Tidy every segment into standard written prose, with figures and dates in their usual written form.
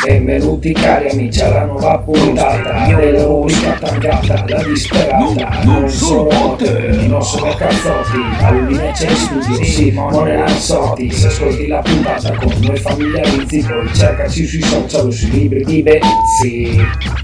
Benvenuti cari amici alla nuova puntata della rubrica tagliata, la disperata. Non solo botte, non solo cazzotti, all'Udinese in studio Simone Lanzotti. Se ascolti la puntata con noi familiarizzi, poi cercaci sui social o sui libri di Bezzi.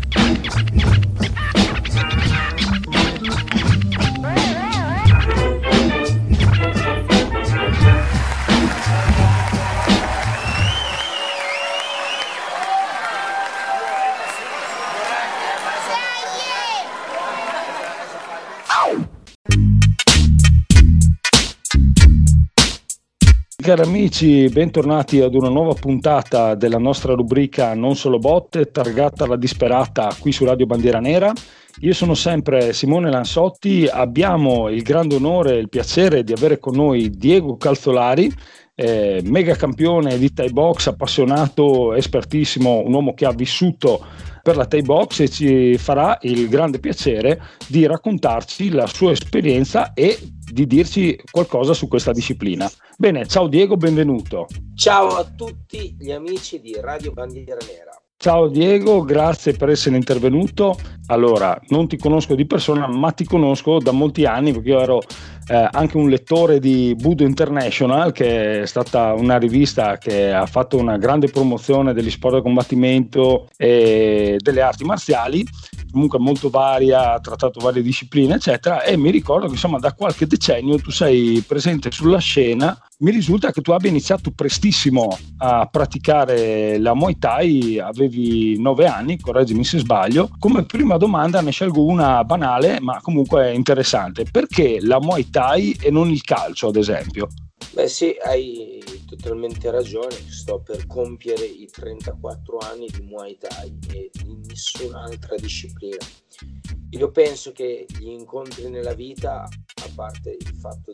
Cari amici, bentornati ad una nuova puntata della nostra rubrica Non solo botte, targata alla disperata qui su Radio Bandiera Nera. Io sono sempre Simone Lanzotti, abbiamo il grande onore e il piacere di avere con noi Diego Calzolari, mega campione di Thai Box, appassionato, espertissimo, un uomo che ha vissuto per la Thai Box e ci farà il grande piacere di raccontarci la sua esperienza e di dirci qualcosa su questa disciplina. Bene, ciao Diego, benvenuto. Ciao a tutti gli amici di Radio Bandiera Nera. Ciao Diego, grazie per essere intervenuto. Allora, non ti conosco di persona, ma ti conosco da molti anni perché io ero anche un lettore di Budo International, che è stata una rivista che ha fatto una grande promozione degli sport da combattimento e delle arti marziali, comunque molto varia, ha trattato varie discipline eccetera, e mi ricordo che insomma da qualche decennio tu sei presente sulla scena. Mi risulta che tu abbia iniziato prestissimo a praticare la Muay Thai, avevi 9 anni, correggimi se sbaglio. Come prima domanda ne scelgo una banale ma comunque interessante: perché la Muay Thai e non il calcio, ad esempio? Beh sì, hai totalmente ragione, sto per compiere i 34 anni di Muay Thai e di nessun'altra disciplina. Io penso che gli incontri nella vita, a parte il fatto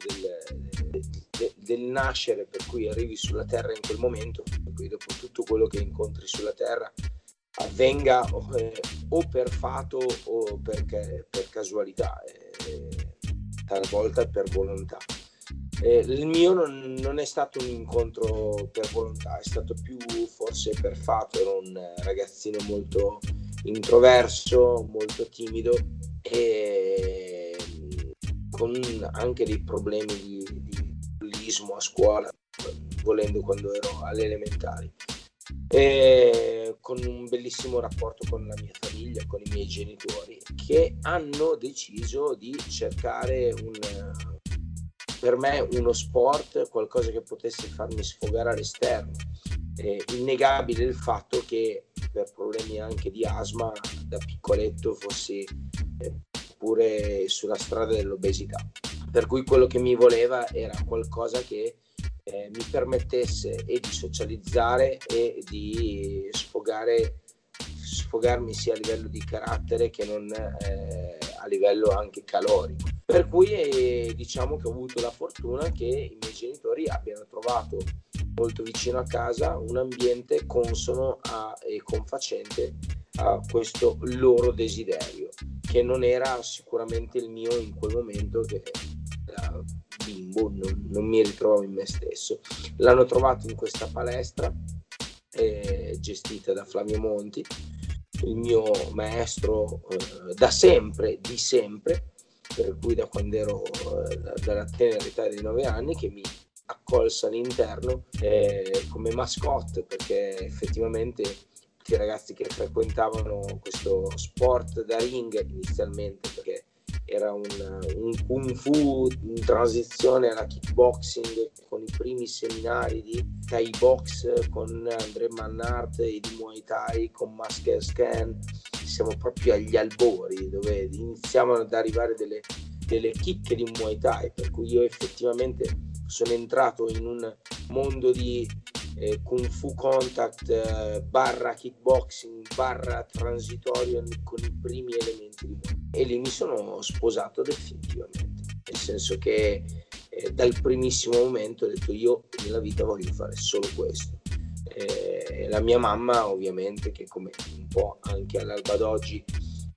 del nascere, per cui arrivi sulla terra in quel momento, e poi dopo tutto quello che incontri sulla terra avvenga o per fato o per casualità, talvolta per volontà. Il mio non è stato un incontro per volontà, è stato più forse per fatto. Ero un ragazzino molto introverso, molto timido e con anche dei problemi di bullismo a scuola, volendo, quando ero alle elementari, e con un bellissimo rapporto con la mia famiglia, con i miei genitori, che hanno deciso di cercare per me uno sport, qualcosa che potesse farmi sfogare all'esterno. È innegabile il fatto che per problemi anche di asma da piccoletto fossi pure sulla strada dell'obesità, per cui quello che mi voleva era qualcosa che mi permettesse e di socializzare e di sfogarmi sia a livello di carattere che non a livello anche calorico. Per cui diciamo che ho avuto la fortuna che i miei genitori abbiano trovato molto vicino a casa un ambiente consono e confacente a questo loro desiderio, che non era sicuramente il mio in quel momento, che da bimbo non mi ritrovavo in me stesso. L'hanno trovato in questa palestra gestita da Flavio Monti, il mio maestro da sempre, di sempre, per cui da quando ero dalla tenera età dei 9 anni, che mi accolse all'interno come mascotte, perché effettivamente tutti i ragazzi che frequentavano questo sport da ring inizialmente, perché era un kung fu in transizione alla kickboxing, con i primi seminari di Thai Box con André Mannart e di Muay Thai con Masker Scan. Siamo proprio agli albori, dove iniziavano ad arrivare delle chicche di Muay Thai, per cui io effettivamente sono entrato in un mondo di Kung Fu Contact barra kickboxing barra transitorio con i primi elementi di Muay Thai, e lì mi sono sposato definitivamente, nel senso che dal primissimo momento ho detto: io nella vita voglio fare solo questo. La mia mamma, ovviamente, che come un po' anche all'alba d'oggi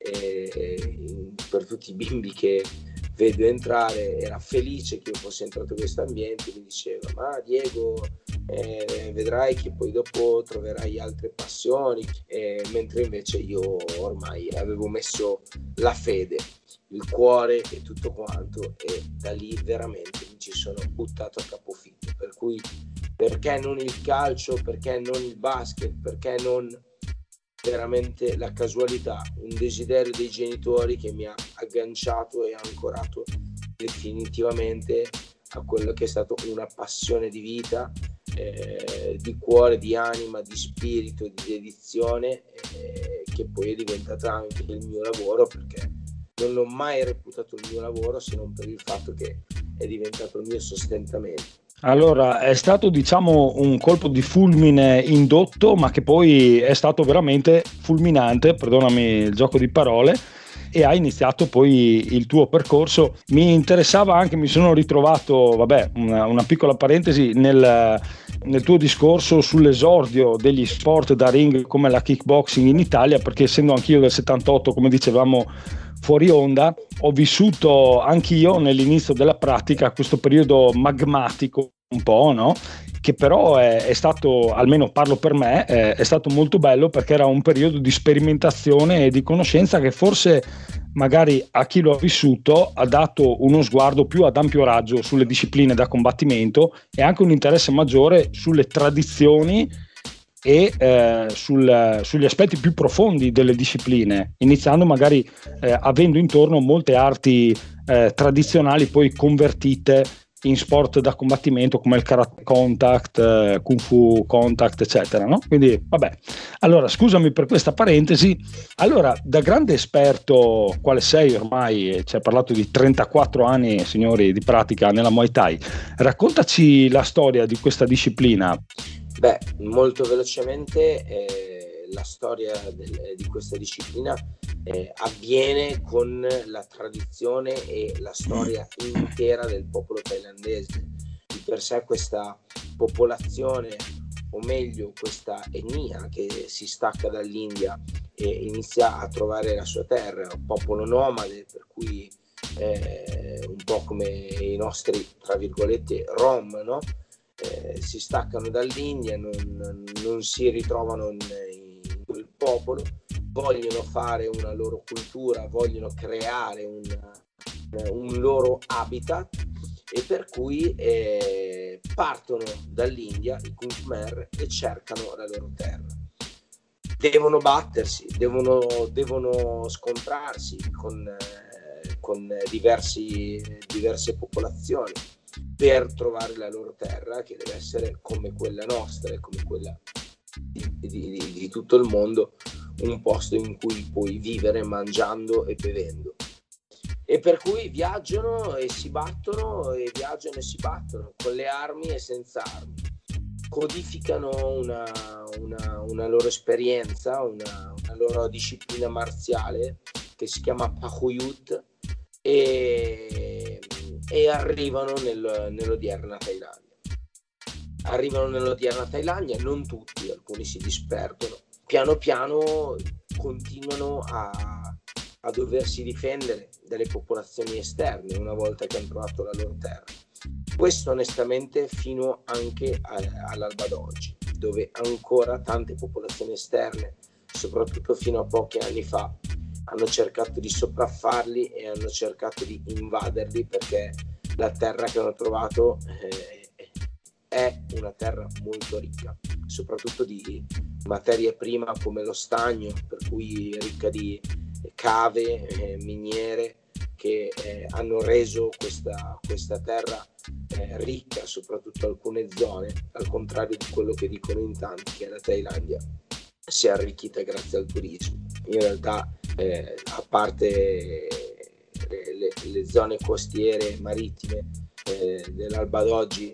per tutti i bimbi che vedo entrare, era felice che io fossi entrato in questo ambiente, mi diceva: ma Diego, vedrai che poi dopo troverai altre passioni, mentre invece io ormai avevo messo la fede, il cuore e tutto quanto, e da lì veramente mi ci sono buttato a capofitto. Per cui perché non il calcio, perché non il basket, perché non veramente la casualità, un desiderio dei genitori che mi ha agganciato e ancorato definitivamente a quello che è stato una passione di vita, di cuore, di anima, di spirito, di dedizione, che poi è diventata anche il mio lavoro, perché non l'ho mai reputato il mio lavoro se non per il fatto che è diventato il mio sostentamento. Allora, è stato diciamo un colpo di fulmine indotto, ma che poi è stato veramente fulminante, perdonami il gioco di parole, e hai iniziato poi il tuo percorso. Mi interessava anche, mi sono ritrovato, vabbè, una piccola parentesi, nel tuo discorso sull'esordio degli sport da ring come la kickboxing in Italia, perché essendo anch'io del 78, come dicevamo fuori onda, ho vissuto anch'io nell'inizio della pratica questo periodo magmatico un po', no? Che però è stato, almeno parlo per me, è stato molto bello, perché era un periodo di sperimentazione e di conoscenza che forse magari a chi lo ha vissuto ha dato uno sguardo più ad ampio raggio sulle discipline da combattimento e anche un interesse maggiore sulle tradizioni e sugli aspetti più profondi delle discipline, iniziando magari avendo intorno molte arti tradizionali poi convertite in sport da combattimento come il karate contact, kung fu contact, eccetera, no? Quindi vabbè, allora scusami per questa parentesi. Allora, da grande esperto quale sei ormai, ci hai parlato di 34 anni, signori, di pratica nella Muay Thai, raccontaci la storia di questa disciplina. Beh, molto velocemente la storia di questa disciplina avviene con la tradizione e la storia intera del popolo thailandese. Di per sé questa popolazione, o meglio questa etnia che si stacca dall'India e inizia a trovare la sua terra, un popolo nomade, per cui un po' come i nostri, tra virgolette, Rom, no? Si staccano dall'India, non si ritrovano in quel popolo, vogliono fare una loro cultura, vogliono creare un loro habitat, e per cui partono dall'India, i Khmer, e cercano la loro terra. Devono battersi, devono scontrarsi con diverse popolazioni per trovare la loro terra, che deve essere come quella nostra e come quella di tutto il mondo, un posto in cui puoi vivere mangiando e bevendo. E per cui viaggiano e si battono, e viaggiano e si battono con le armi e senza armi. Codificano una loro esperienza, una loro disciplina marziale che si chiama Pahuyut, e arrivano nell'odierna Thailandia. Arrivano nell'odierna Thailandia, non tutti, alcuni si disperdono. Piano piano continuano a doversi difendere dalle popolazioni esterne una volta che hanno trovato la loro terra. Questo onestamente fino anche all'alba d'oggi, dove ancora tante popolazioni esterne, soprattutto fino a pochi anni fa, hanno cercato di sopraffarli e hanno cercato di invaderli, perché la terra che hanno trovato è una terra molto ricca, soprattutto di materia prima come lo stagno, per cui ricca di cave, miniere, che hanno reso questa terra ricca, soprattutto alcune zone, al contrario di quello che dicono in tanti, che la Thailandia si è arricchita grazie al turismo. In realtà, a parte le zone costiere marittime dell'alba d'oggi,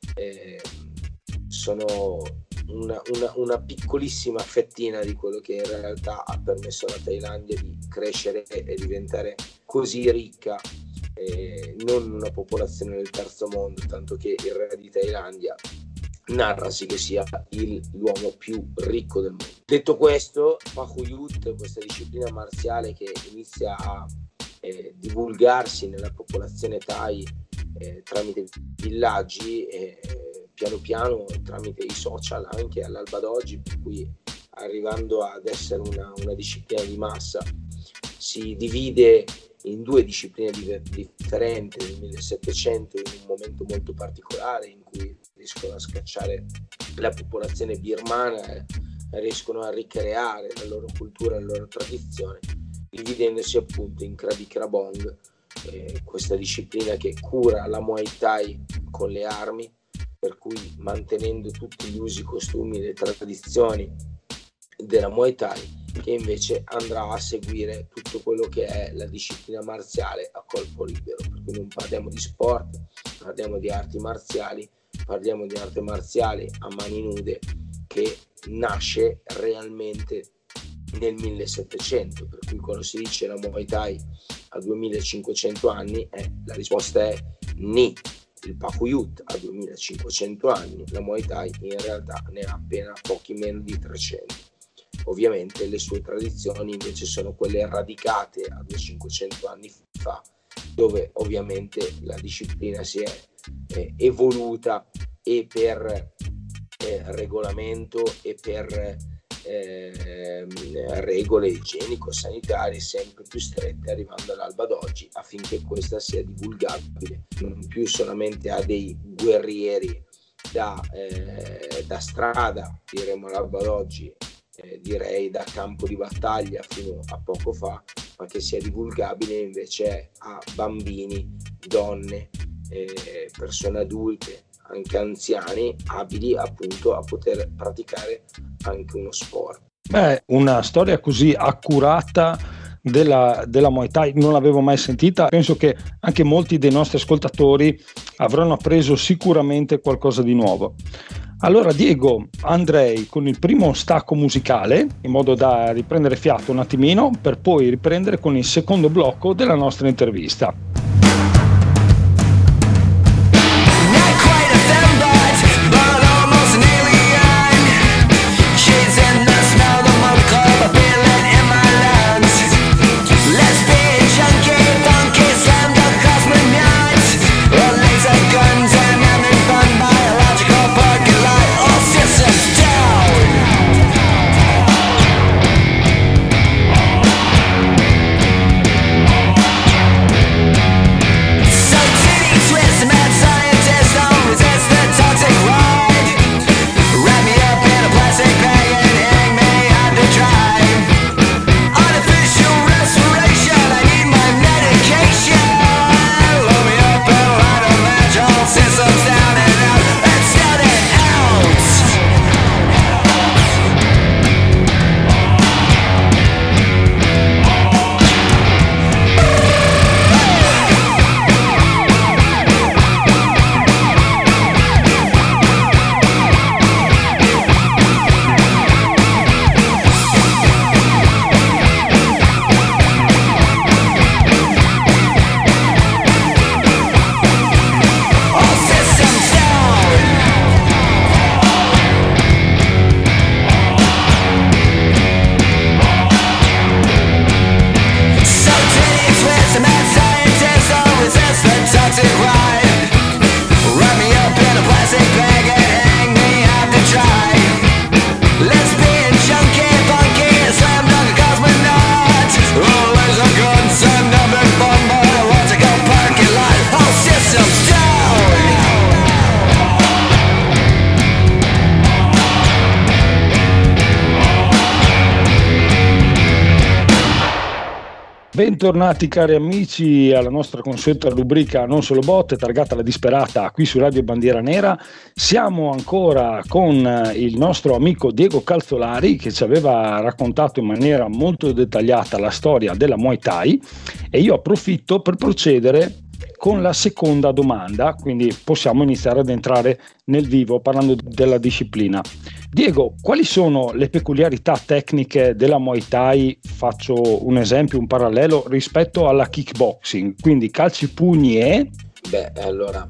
sono una piccolissima fettina di quello che in realtà ha permesso alla Thailandia di crescere e diventare così ricca, non una popolazione del terzo mondo, tanto che il re di Thailandia narrasi che sia l'uomo più ricco del mondo. Detto questo, Pahuyut, questa disciplina marziale che inizia a divulgarsi nella popolazione Thai tramite villaggi, piano piano tramite i social anche all'alba d'oggi, per cui arrivando ad essere una disciplina di massa. Si divide in due discipline differenti nel 1700, in un momento molto particolare in cui riescono a scacciare la popolazione birmana e riescono a ricreare la loro cultura, la loro tradizione, dividendosi appunto in Krabi Krabong, questa disciplina che cura la Muay Thai con le armi, per cui mantenendo tutti gli usi, costumi e le tradizioni della Muay Thai, che invece andrà a seguire tutto quello che è la disciplina marziale a colpo libero. Per cui non parliamo di sport, parliamo di arti marziali, parliamo di arte marziale a mani nude che nasce realmente nel 1700, per cui quando si dice la Muay Thai a 2500 anni, la risposta è ni. Il Pakuyut ha 2500 anni, la Muay Thai in realtà ne ha appena pochi meno di 300. Ovviamente le sue tradizioni invece sono quelle radicate a 500 anni fa, dove ovviamente la disciplina si è evoluta e per regolamento e per regole igienico-sanitarie sempre più strette, arrivando all'alba d'oggi, affinché questa sia divulgabile non più solamente a dei guerrieri da strada, diremo all'alba d'oggi, direi da campo di battaglia fino a poco fa, ma che sia divulgabile invece a bambini, donne, persone adulte, anche anziani, abili appunto a poter praticare anche uno sport. Una storia così accurata della Muay Thai non l'avevo mai sentita. Penso che anche molti dei nostri ascoltatori avranno appreso sicuramente qualcosa di nuovo. Allora Diego, andrei con il primo stacco musicale in modo da riprendere fiato un attimino, per poi riprendere con il secondo blocco della nostra intervista. Bentornati cari amici alla nostra consueta rubrica Non Solo Botte, targata La Disperata, qui su Radio Bandiera Nera. Siamo ancora con il nostro amico Diego Calzolari, che ci aveva raccontato in maniera molto dettagliata la storia della Muay Thai, e io approfitto per procedere con la seconda domanda, quindi possiamo iniziare ad entrare nel vivo parlando della disciplina. Diego, quali sono le peculiarità tecniche della Muay Thai? Faccio un esempio, un parallelo rispetto alla kickboxing, quindi calci, pugni e... Allora,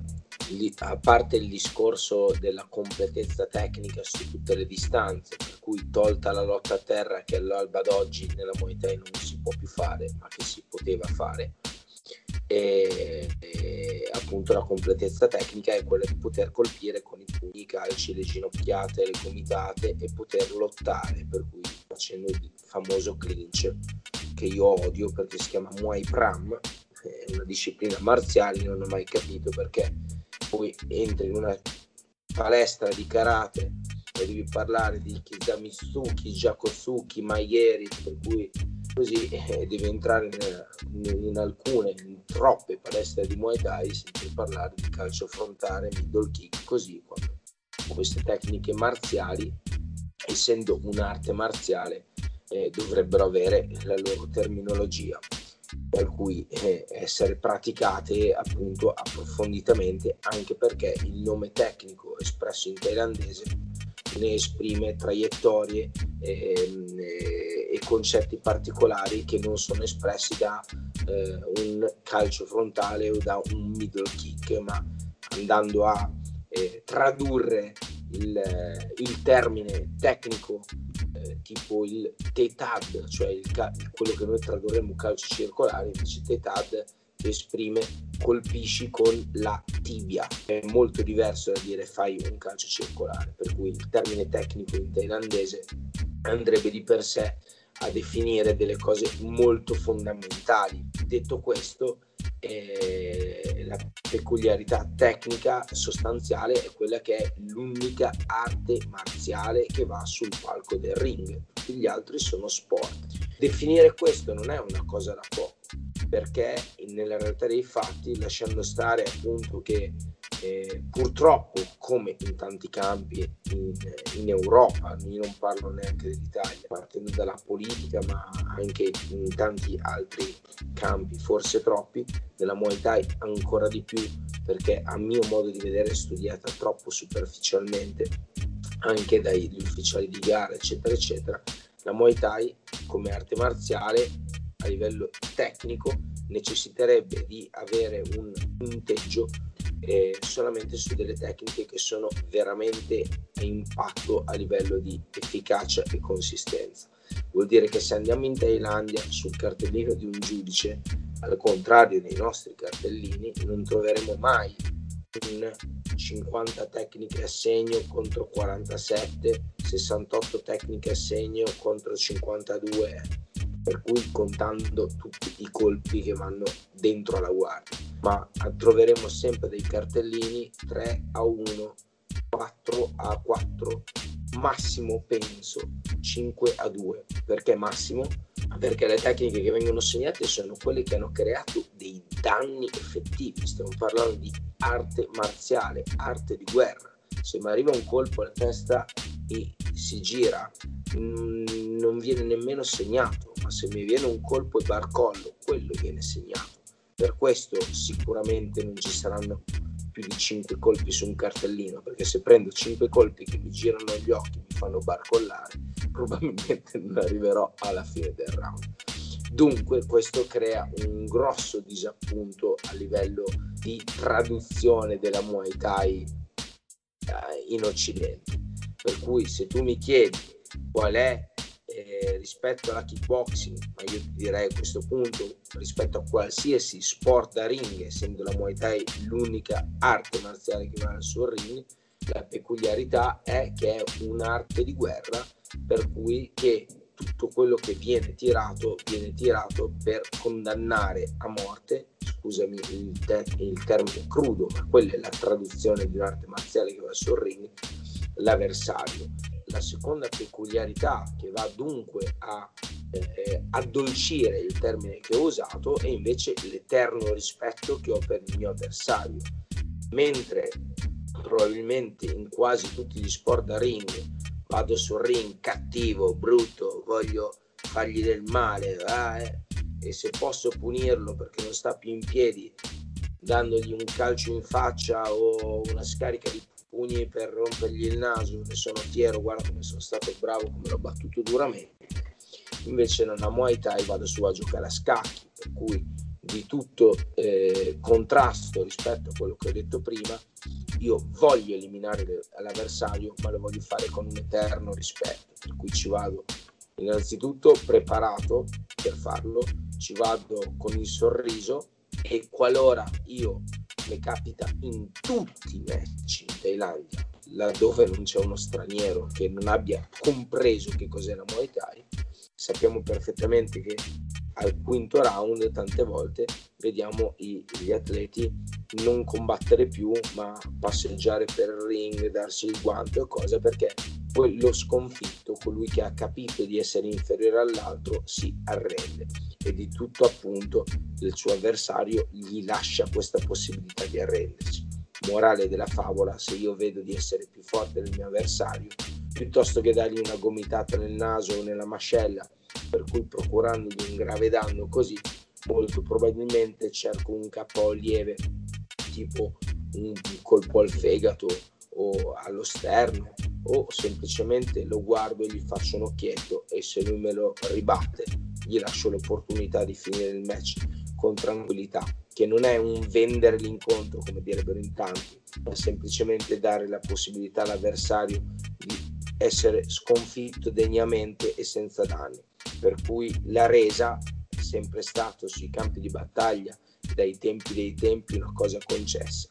a parte il discorso della completezza tecnica su tutte le distanze, per cui tolta la lotta a terra che all'alba d'oggi nella Muay Thai non si può più fare, ma che si poteva fare, e appunto la completezza tecnica è quella di poter colpire con i pugni, i calci, le ginocchiate, le gomitate e poter lottare, per cui facendo il famoso clinch che io odio perché si chiama Muay Pram, è una disciplina marziale, non ho mai capito perché poi entri in una palestra di karate e devi parlare di Kizamizuki, Jakotsuki, Maieri, per cui così devi entrare in troppe palestre di Muay Thai senza parlare di calcio frontale, middle kick, così quando queste tecniche marziali, essendo un'arte marziale, dovrebbero avere la loro terminologia, per cui essere praticate appunto approfonditamente, anche perché il nome tecnico espresso in thailandese ne esprime traiettorie e concetti particolari che non sono espressi da un calcio frontale o da un middle kick, ma andando a tradurre il termine tecnico tipo il tetad, cioè quello che noi tradurremo calcio circolare, invece tetad esprime colpisci con la tibia, è molto diverso da dire fai un calcio circolare, per cui il termine tecnico in thailandese andrebbe di per sé a definire delle cose molto fondamentali. Detto questo, la peculiarità tecnica sostanziale è quella che è l'unica arte marziale che va sul palco del ring, tutti gli altri sono sport. Definire questo non è una cosa da poco, perché nella realtà dei fatti, lasciando stare appunto che purtroppo, come in tanti campi in Europa, io non parlo neanche dell'Italia, partendo dalla politica, ma anche in tanti altri campi, forse troppi, nella Muay Thai ancora di più, perché a mio modo di vedere è studiata troppo superficialmente anche dagli ufficiali di gara, eccetera eccetera. La Muay Thai come arte marziale a livello tecnico necessiterebbe di avere un punteggio solamente su delle tecniche che sono veramente a impatto a livello di efficacia e consistenza. Vuol dire che se andiamo in Thailandia sul cartellino di un giudice, al contrario dei nostri cartellini, non troveremo mai un 50 tecniche a segno contro 47, 68 tecniche a segno contro 52, per cui contando tutti i colpi che vanno dentro alla guardia, ma troveremo sempre dei cartellini 3-1, 4-4, massimo penso 5-2. Perché massimo? Perché le tecniche che vengono segnate sono quelle che hanno creato dei danni effettivi. Stiamo parlando di arte marziale, arte di guerra. Se mi arriva un colpo alla testa e si gira, non viene nemmeno segnato, ma se mi viene un colpo e barcollo, quello viene segnato. Per questo sicuramente non ci saranno più di 5 colpi su un cartellino, perché se prendo 5 colpi che mi girano gli occhi, mi fanno barcollare, probabilmente non arriverò alla fine del round. Dunque questo crea un grosso disappunto a livello di traduzione della Muay Thai in Occidente. Per cui se tu mi chiedi qual è rispetto alla kickboxing, ma io ti direi a questo punto rispetto a qualsiasi sport da ring, essendo la Muay Thai l'unica arte marziale che va sul ring, la peculiarità è che è un'arte di guerra, per cui che tutto quello che viene tirato per condannare a morte, scusami il termine crudo, ma quella è la traduzione di un'arte marziale che va sul ring, l'avversario. La seconda peculiarità, che va dunque a addolcire il termine che ho usato, è invece l'eterno rispetto che ho per il mio avversario. Mentre probabilmente in quasi tutti gli sport da ring vado sul ring cattivo, brutto, voglio fargli del male, e se posso punirlo perché non sta più in piedi dandogli un calcio in faccia o una scarica di pugni per rompergli il naso, ne sono fiero, guarda come sono stato bravo, come l'ho battuto duramente. Invece nella Muay Thai vado su a giocare a scacchi, per cui di tutto contrasto rispetto a quello che ho detto prima. Io voglio eliminare l'avversario, ma lo voglio fare con un eterno rispetto, per cui ci vado innanzitutto preparato per farlo, ci vado con il sorriso, e qualora io mi capita in tutti i match in Thailandia laddove non c'è uno straniero che non abbia compreso che cos'è la Muay Thai, sappiamo perfettamente che al quinto round tante volte vediamo gli atleti non combattere più ma passeggiare per il ring, darsi il guanto e cosa, perché poi lo sconfitto, colui che ha capito di essere inferiore all'altro, si arrende e di tutto appunto il suo avversario gli lascia questa possibilità di arrendersi. Morale della favola: se io vedo di essere più forte del mio avversario, piuttosto che dargli una gomitata nel naso o nella mascella, per cui procurandogli un grave danno così, molto probabilmente cerco un KO lieve, tipo un colpo al fegato o allo sterno, o semplicemente lo guardo e gli faccio un occhietto, e se lui me lo ribatte gli lascio l'opportunità di finire il match con tranquillità, che non è un vendere l'incontro come direbbero in tanti, ma semplicemente dare la possibilità all'avversario di essere sconfitto degnamente e senza danni. Per cui la resa è sempre stato sui campi di battaglia dai tempi dei tempi una cosa concessa.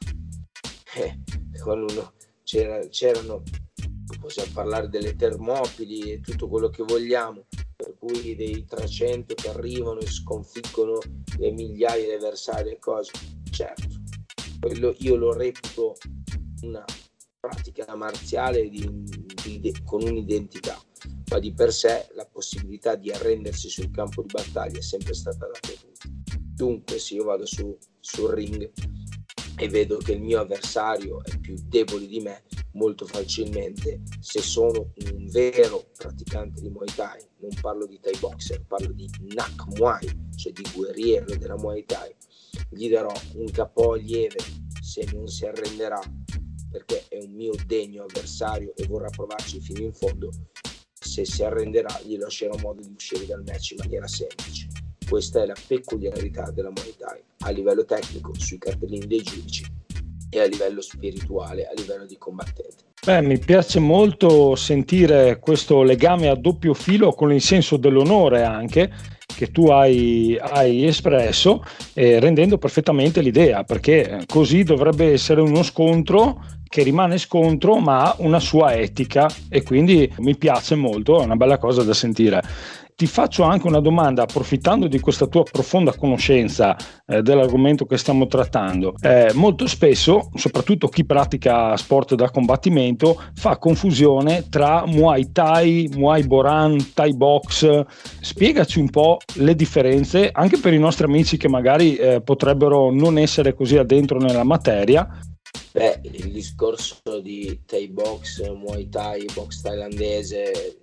Quando c'erano, possiamo parlare delle Termopili e tutto quello che vogliamo, per cui dei 300 che arrivano e sconfiggono le migliaia di avversari e cose. Certo, quello io lo reputo una pratica marziale con un'identità, ma di per sé la possibilità di arrendersi sul campo di battaglia è sempre stata data a tutti. Dunque se io vado sul ring e vedo che il mio avversario è più debole di me, molto facilmente, se sono un vero praticante di Muay Thai, non parlo di Thai boxer, parlo di Nak Muay, cioè di guerriero della Muay Thai, gli darò un KO lieve se non si arrenderà, perché è un mio degno avversario e vorrà provarci fino in fondo. Se si arrenderà gli lascerò modo di uscire dal match in maniera semplice. Questa è la peculiarità della Muay Thai a livello tecnico sui cartellini dei giudici e a livello spirituale, a livello di combattente. Mi piace molto sentire questo legame a doppio filo con il senso dell'onore anche che tu hai espresso, rendendo perfettamente l'idea, perché così dovrebbe essere uno scontro che rimane scontro ma ha una sua etica, e quindi mi piace molto, è una bella cosa da sentire. Ti faccio anche una domanda, approfittando di questa tua profonda conoscenza dell'argomento che stiamo trattando. Molto spesso, soprattutto chi pratica sport da combattimento, fa confusione tra Muay Thai, Muay Boran, Thai Box. Spiegaci un po' le differenze, anche per i nostri amici che magari potrebbero non essere così addentro nella materia. Il discorso di Thai Box, Muay Thai, box thailandese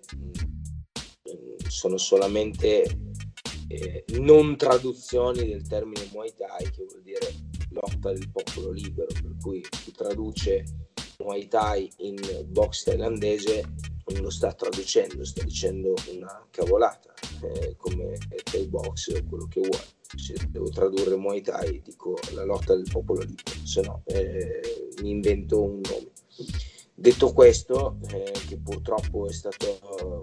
sono solamente non traduzioni del termine Muay Thai, che vuol dire lotta del popolo libero, per cui chi traduce Muay Thai in box thailandese non lo sta traducendo, sta dicendo una cavolata, come Thai Box o quello che vuoi. Se devo tradurre Muay Thai dico la lotta del popolo libero, se no mi invento un nome. Detto questo, che purtroppo è stato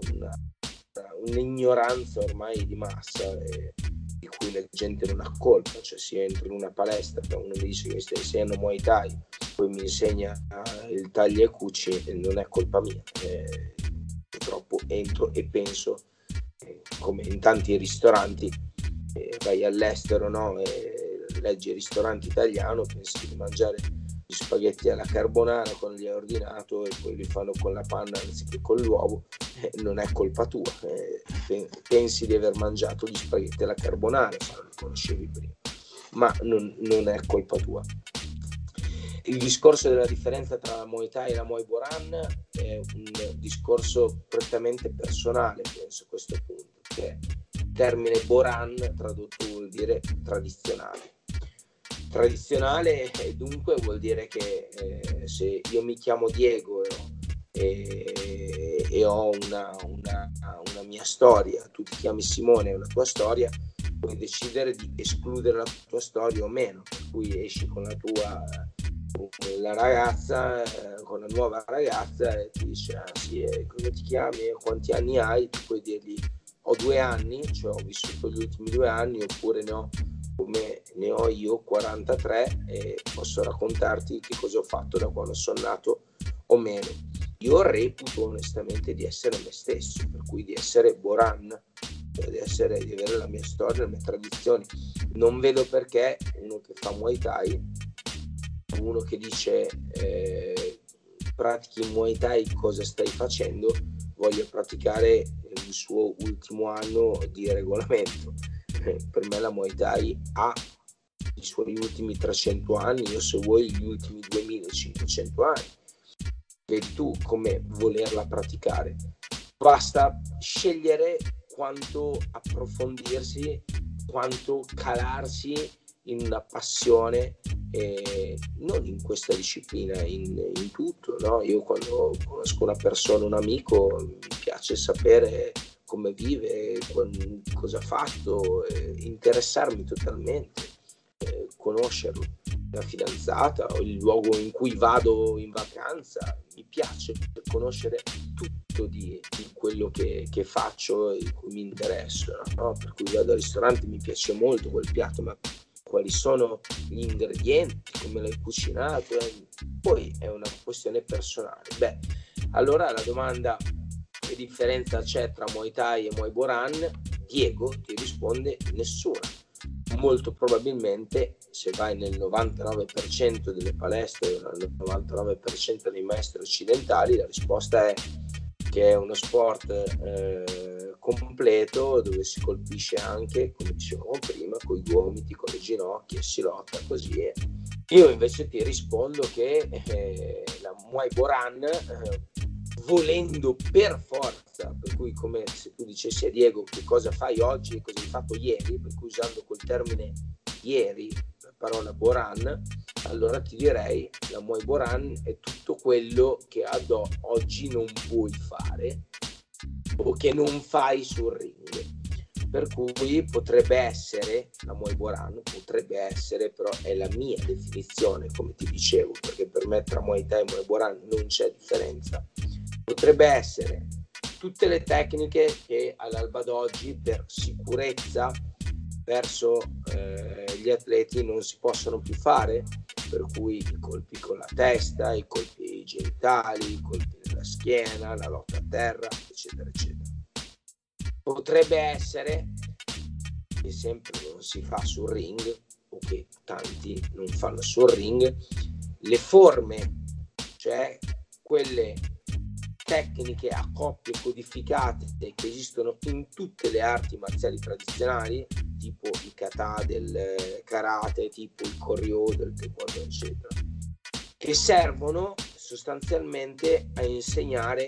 un'ignoranza ormai di massa, di cui la gente non ha colpa, cioè si entra in una palestra, uno mi dice che mi sta insegnando Muay Thai, poi mi insegna il taglia e cuci, e non è colpa mia. Purtroppo entro e penso, come in tanti ristoranti, vai all'estero, no? E leggi il ristorante italiano, pensi di mangiare gli spaghetti alla carbonara quando li hai ordinato e poi li fanno con la panna anziché con l'uovo, non è colpa tua, pensi di aver mangiato gli spaghetti alla carbonara, se non li conoscevi prima, ma non è colpa tua. Il discorso della differenza tra la Muay Thai e la Muay Boran è un discorso prettamente personale, penso, a questo punto, che il termine Boran tradotto vuol dire tradizionale. Tradizionale e dunque vuol dire che se io mi chiamo Diego e ho una mia storia, tu ti chiami Simone e una tua storia, puoi decidere di escludere la tua storia o meno, per cui esci con la ragazza, con la nuova ragazza, e ti dice come ti chiami, quanti anni hai, tu puoi dirgli ho 2 anni, cioè ho vissuto gli ultimi 2 anni, oppure ne ho come ne ho io 43 e posso raccontarti che cosa ho fatto da quando sono nato o meno. Io reputo onestamente di essere me stesso, per cui di essere Boran, di avere la mia storia, le mie tradizioni. Non vedo perché uno che fa Muay Thai, uno che dice pratichi Muay Thai, cosa stai facendo, voglia praticare il suo ultimo anno di regolamento. Per me la Muay Thai ha i suoi ultimi 300 anni, io se vuoi gli ultimi 2500 anni. Vedi tu come volerla praticare. Basta scegliere quanto approfondirsi, quanto calarsi in una passione, non in questa disciplina, in tutto, no? Io quando conosco una persona, un amico, mi piace sapere come vive, cosa ha fatto, interessarmi totalmente, conoscerlo, la fidanzata o il luogo in cui vado in vacanza. Mi piace conoscere tutto di quello che faccio e di cui mi interesso, no? Per cui vado al ristorante, mi piace molto quel piatto, ma quali sono gli ingredienti, come l'hai cucinato, poi è una questione personale. Allora la domanda: che differenza c'è tra Muay Thai e Muay Boran? Diego ti risponde: nessuna. Molto probabilmente, se vai nel 99% delle palestre, nel 99% dei maestri occidentali, la risposta è che è uno sport completo, dove si colpisce anche, come dicevamo prima, con i gomiti, con le ginocchia, si lotta così. Io invece ti rispondo che la Muay Boran, volendo per forza, per cui come se tu dicessi a Diego che cosa fai oggi e cosa hai fatto ieri, per cui usando quel termine ieri, la parola Boran, allora ti direi la Muay Boran è tutto quello che ad oggi non puoi fare o che non fai sul ring. Per cui potrebbe essere la Muay Boran, potrebbe essere, però è la mia definizione, come ti dicevo, perché per me tra Muay Thai e Muay Boran non c'è differenza. Potrebbe essere tutte le tecniche che all'alba d'oggi per sicurezza verso gli atleti non si possono più fare, per cui i colpi con la testa, i colpi genitali, i colpi nella schiena, la lotta a terra, eccetera, eccetera. Potrebbe essere, che sempre non si fa sul ring, o che tanti non fanno sul ring, le forme, cioè quelle tecniche a coppie codificate che esistono in tutte le arti marziali tradizionali, tipo il kata del karate, tipo il koryo del taekwondo, eccetera, che servono sostanzialmente a insegnare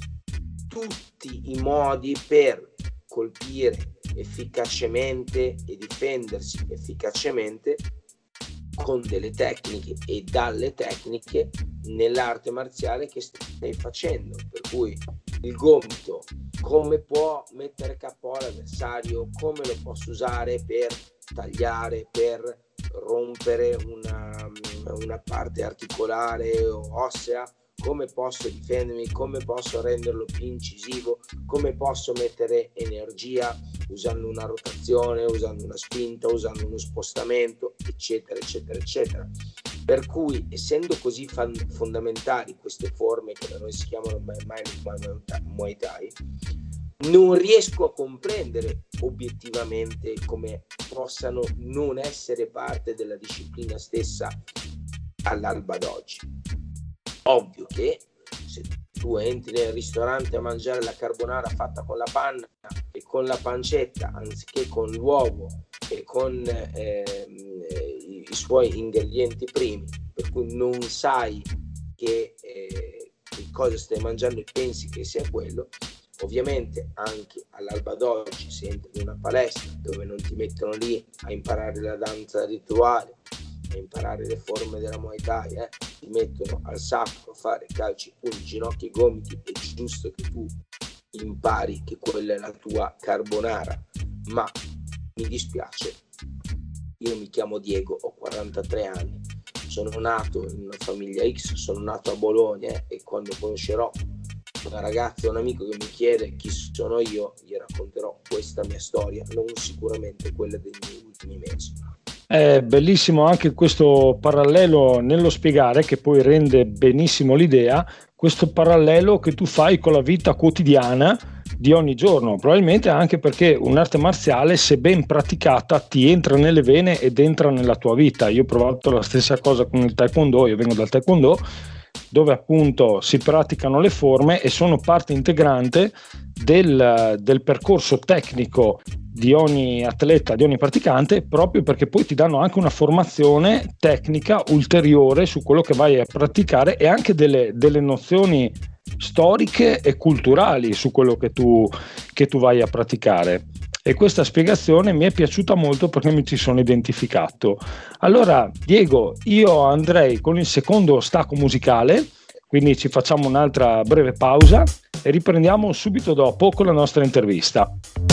tutti i modi per colpire efficacemente e difendersi efficacemente con delle tecniche e dalle tecniche nell'arte marziale che stai facendo. Per cui il gomito, come può mettere KO l'avversario, come lo posso usare per tagliare, per rompere una parte articolare o ossea, come posso difendermi, come posso renderlo più incisivo, come posso mettere energia usando una rotazione, usando una spinta, usando uno spostamento, eccetera, eccetera, eccetera. Per cui, essendo così fondamentali queste forme che da noi si chiamano Muay Thai, non riesco a comprendere obiettivamente come possano non essere parte della disciplina stessa all'alba d'oggi. Ovvio che se tu entri nel ristorante a mangiare la carbonara fatta con la panna e con la pancetta anziché con l'uovo e con i suoi ingredienti primi, per cui non sai che cosa stai mangiando e pensi che sia quello, ovviamente anche all'alba d'oggi se entri in una palestra dove non ti mettono lì a imparare la danza rituale, a imparare le forme della Muay Thai, ti mettono al sacco a fare calci, pugni, ginocchi e gomiti, è giusto che tu impari che quella è la tua carbonara, ma mi dispiace, io mi chiamo Diego, ho 43 anni, sono nato in una famiglia X, sono nato a Bologna e quando conoscerò una ragazza, un amico che mi chiede chi sono io, gli racconterò questa mia storia, non sicuramente quella dei miei ultimi mesi. È bellissimo anche questo parallelo nello spiegare, che poi rende benissimo l'idea, questo parallelo che tu fai con la vita quotidiana di ogni giorno, probabilmente anche perché un'arte marziale, se ben praticata, ti entra nelle vene ed entra nella tua vita. Io ho provato la stessa cosa con il taekwondo, io vengo dal taekwondo, dove appunto si praticano le forme e sono parte integrante del percorso tecnico di ogni atleta, di ogni praticante, proprio perché poi ti danno anche una formazione tecnica ulteriore su quello che vai a praticare e anche delle nozioni storiche e culturali su quello che tu vai a praticare. E questa spiegazione mi è piaciuta molto perché mi ci sono identificato. Allora, Diego, io andrei con il secondo stacco musicale, quindi ci facciamo un'altra breve pausa e riprendiamo subito dopo con la nostra intervista.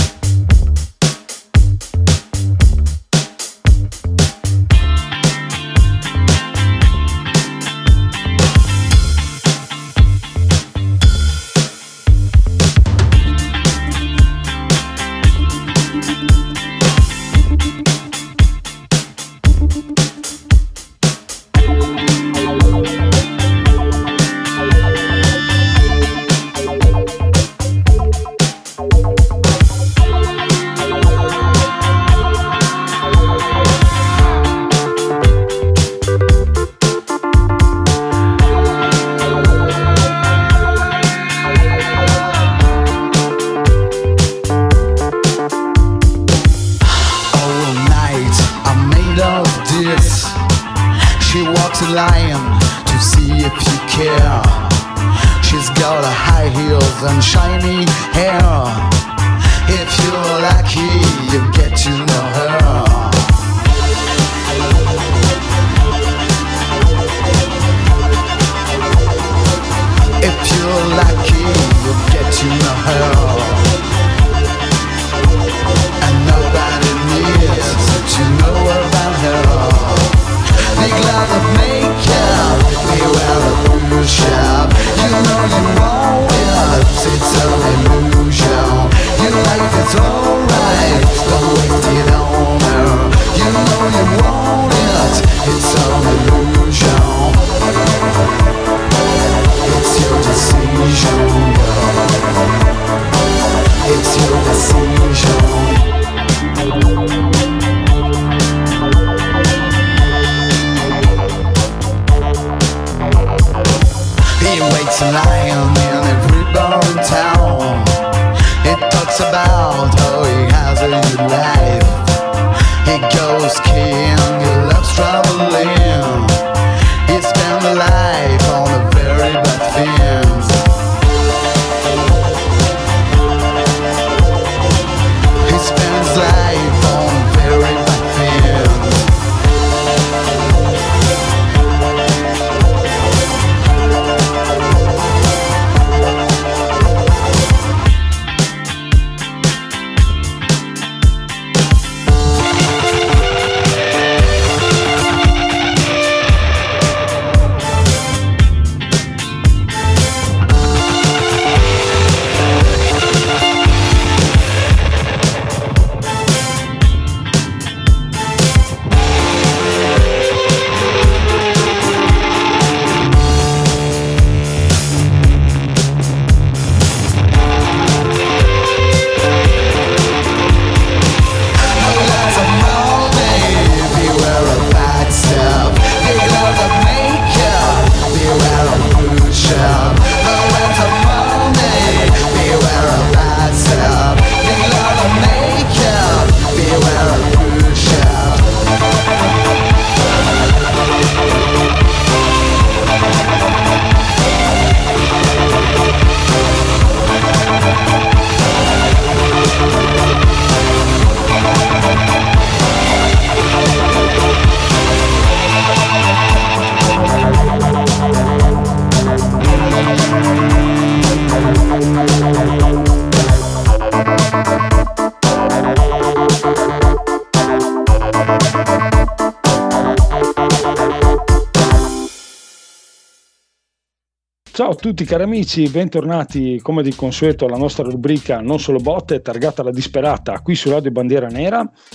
Ciao a tutti cari amici, bentornati come di consueto alla nostra rubrica Non Solo Botte, targata alla disperata, qui su Radio Bandiera Nera.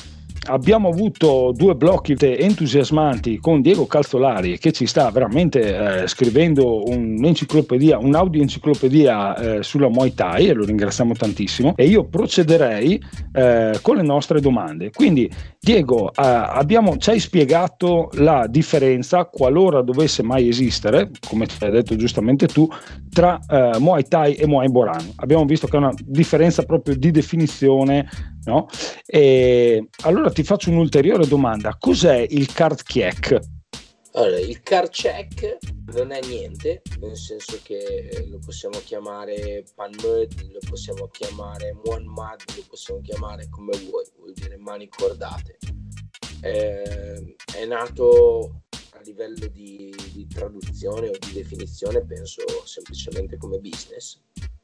abbiamo avuto 2 blocchi entusiasmanti con Diego Calzolari, che ci sta veramente scrivendo un'enciclopedia, un'audio-enciclopedia sulla Muay Thai, e lo ringraziamo tantissimo, e io procederei con le nostre domande. Quindi Diego, ci hai spiegato la differenza, qualora dovesse mai esistere, come ci hai detto giustamente tu, tra Muay Thai e Muay Boran. Abbiamo visto che è una differenza proprio di definizione, no? E allora ti faccio un'ulteriore domanda: cos'è il card check? Allora, il card check non è niente, nel senso che lo possiamo chiamare panmud, lo possiamo chiamare muanmad, lo possiamo chiamare come vuol dire mani cordate. È nato a livello di traduzione o di definizione, penso semplicemente come business,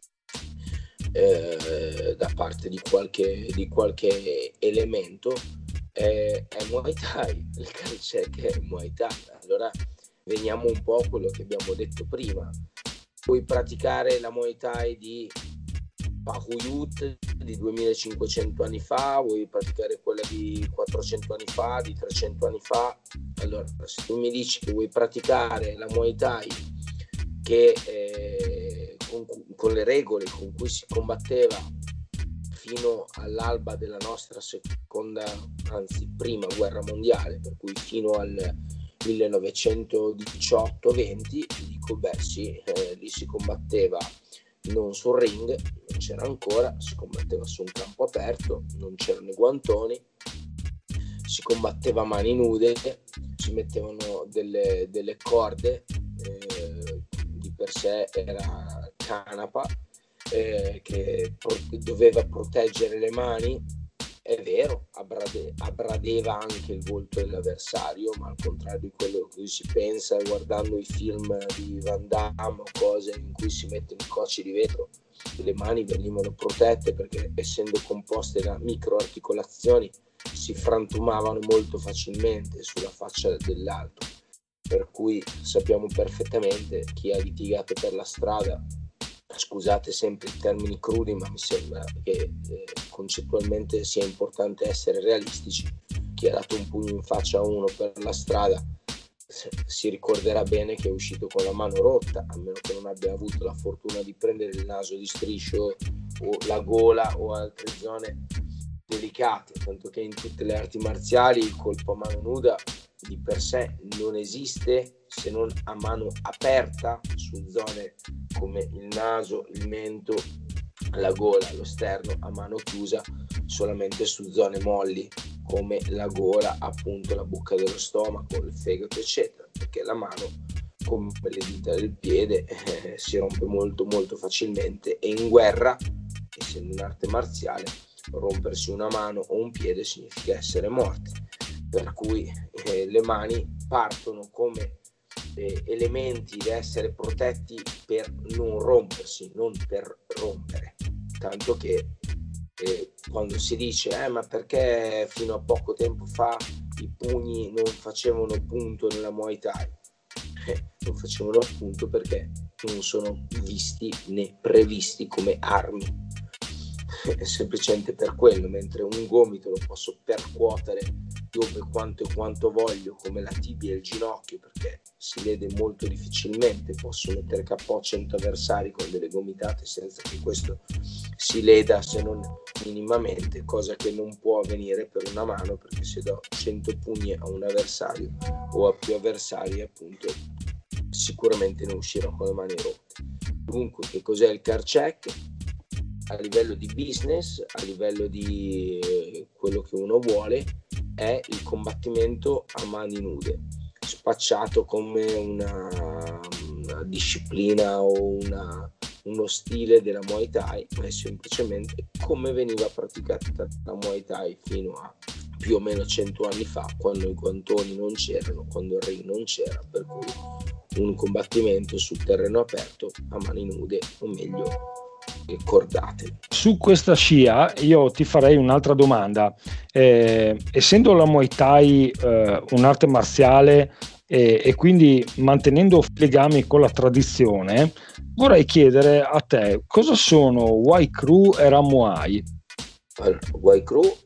da parte di qualche elemento. È Muay Thai, il card check è Muay Thai. Allora veniamo un po' a quello che abbiamo detto prima: puoi praticare la Muay Thai di Pahuyut di 2500 anni fa, vuoi praticare quella di 400 anni fa, di 300 anni fa. Allora, se tu mi dici che vuoi praticare la Muay Thai che con le regole con cui si combatteva fino all'alba della nostra prima guerra mondiale, per cui fino al 1918-20, ti dico beh sì, lì si combatteva non sul ring, non c'era ancora, si combatteva su un campo aperto, non c'erano i guantoni, si combatteva a mani nude, si mettevano delle corde, di per sé era canapa, che doveva proteggere le mani. È vero, abbradeva anche il volto dell'avversario, ma al contrario di quello che si pensa guardando i film di Van Damme o cose in cui si mettono i cocci di vetro, le mani venivano protette perché, essendo composte da microarticolazioni, si frantumavano molto facilmente sulla faccia dell'altro, per cui sappiamo perfettamente chi ha litigato per la strada. Scusate sempre i termini crudi, ma mi sembra che concettualmente sia importante essere realistici. Chi ha dato un pugno in faccia a uno per la strada si ricorderà bene che è uscito con la mano rotta, a meno che non abbia avuto la fortuna di prendere il naso di striscio o la gola o altre zone delicate, tanto che in tutte le arti marziali il colpo a mano nuda di per sé non esiste se non a mano aperta su zone come il naso, il mento, la gola, lo sterno, a mano chiusa solamente su zone molli come la gola, appunto la bocca dello stomaco, il fegato eccetera, perché la mano, come le dita del piede, si rompe molto molto facilmente, e in guerra, essendo un'arte marziale, rompersi una mano o un piede significa essere morti, per cui le mani partono come elementi da essere protetti per non rompersi, non per rompere, tanto che quando si dice ma perché fino a poco tempo fa i pugni non facevano punto nella Muay Thai, non facevano punto perché non sono visti né previsti come armi, semplicemente per quello. Mentre un gomito lo posso percuotere dove, quanto e quanto voglio, come la tibia e il ginocchio, perché si lede molto difficilmente. Posso mettere KO 100 avversari con delle gomitate senza che questo si leda, se non minimamente, cosa che non può avvenire per una mano, perché se do 100 pugni a un avversario o a più avversari, appunto, sicuramente ne uscirò con le mani rotte. Dunque, che cos'è il card check? A livello di business, a livello di quello che uno vuole, è il combattimento a mani nude, spacciato come una disciplina o uno stile della Muay Thai, ma è semplicemente come veniva praticata la Muay Thai fino a più o meno 100 anni fa, quando i guantoni non c'erano, quando il ring non c'era, per cui un combattimento sul terreno aperto a mani nude, o meglio cordate. Su questa scia io ti farei un'altra domanda. Essendo la Muay Thai un'arte marziale e quindi mantenendo legami con la tradizione, vorrei chiedere a te cosa sono Wai Kru e Ramuai. Allora, Wai Kru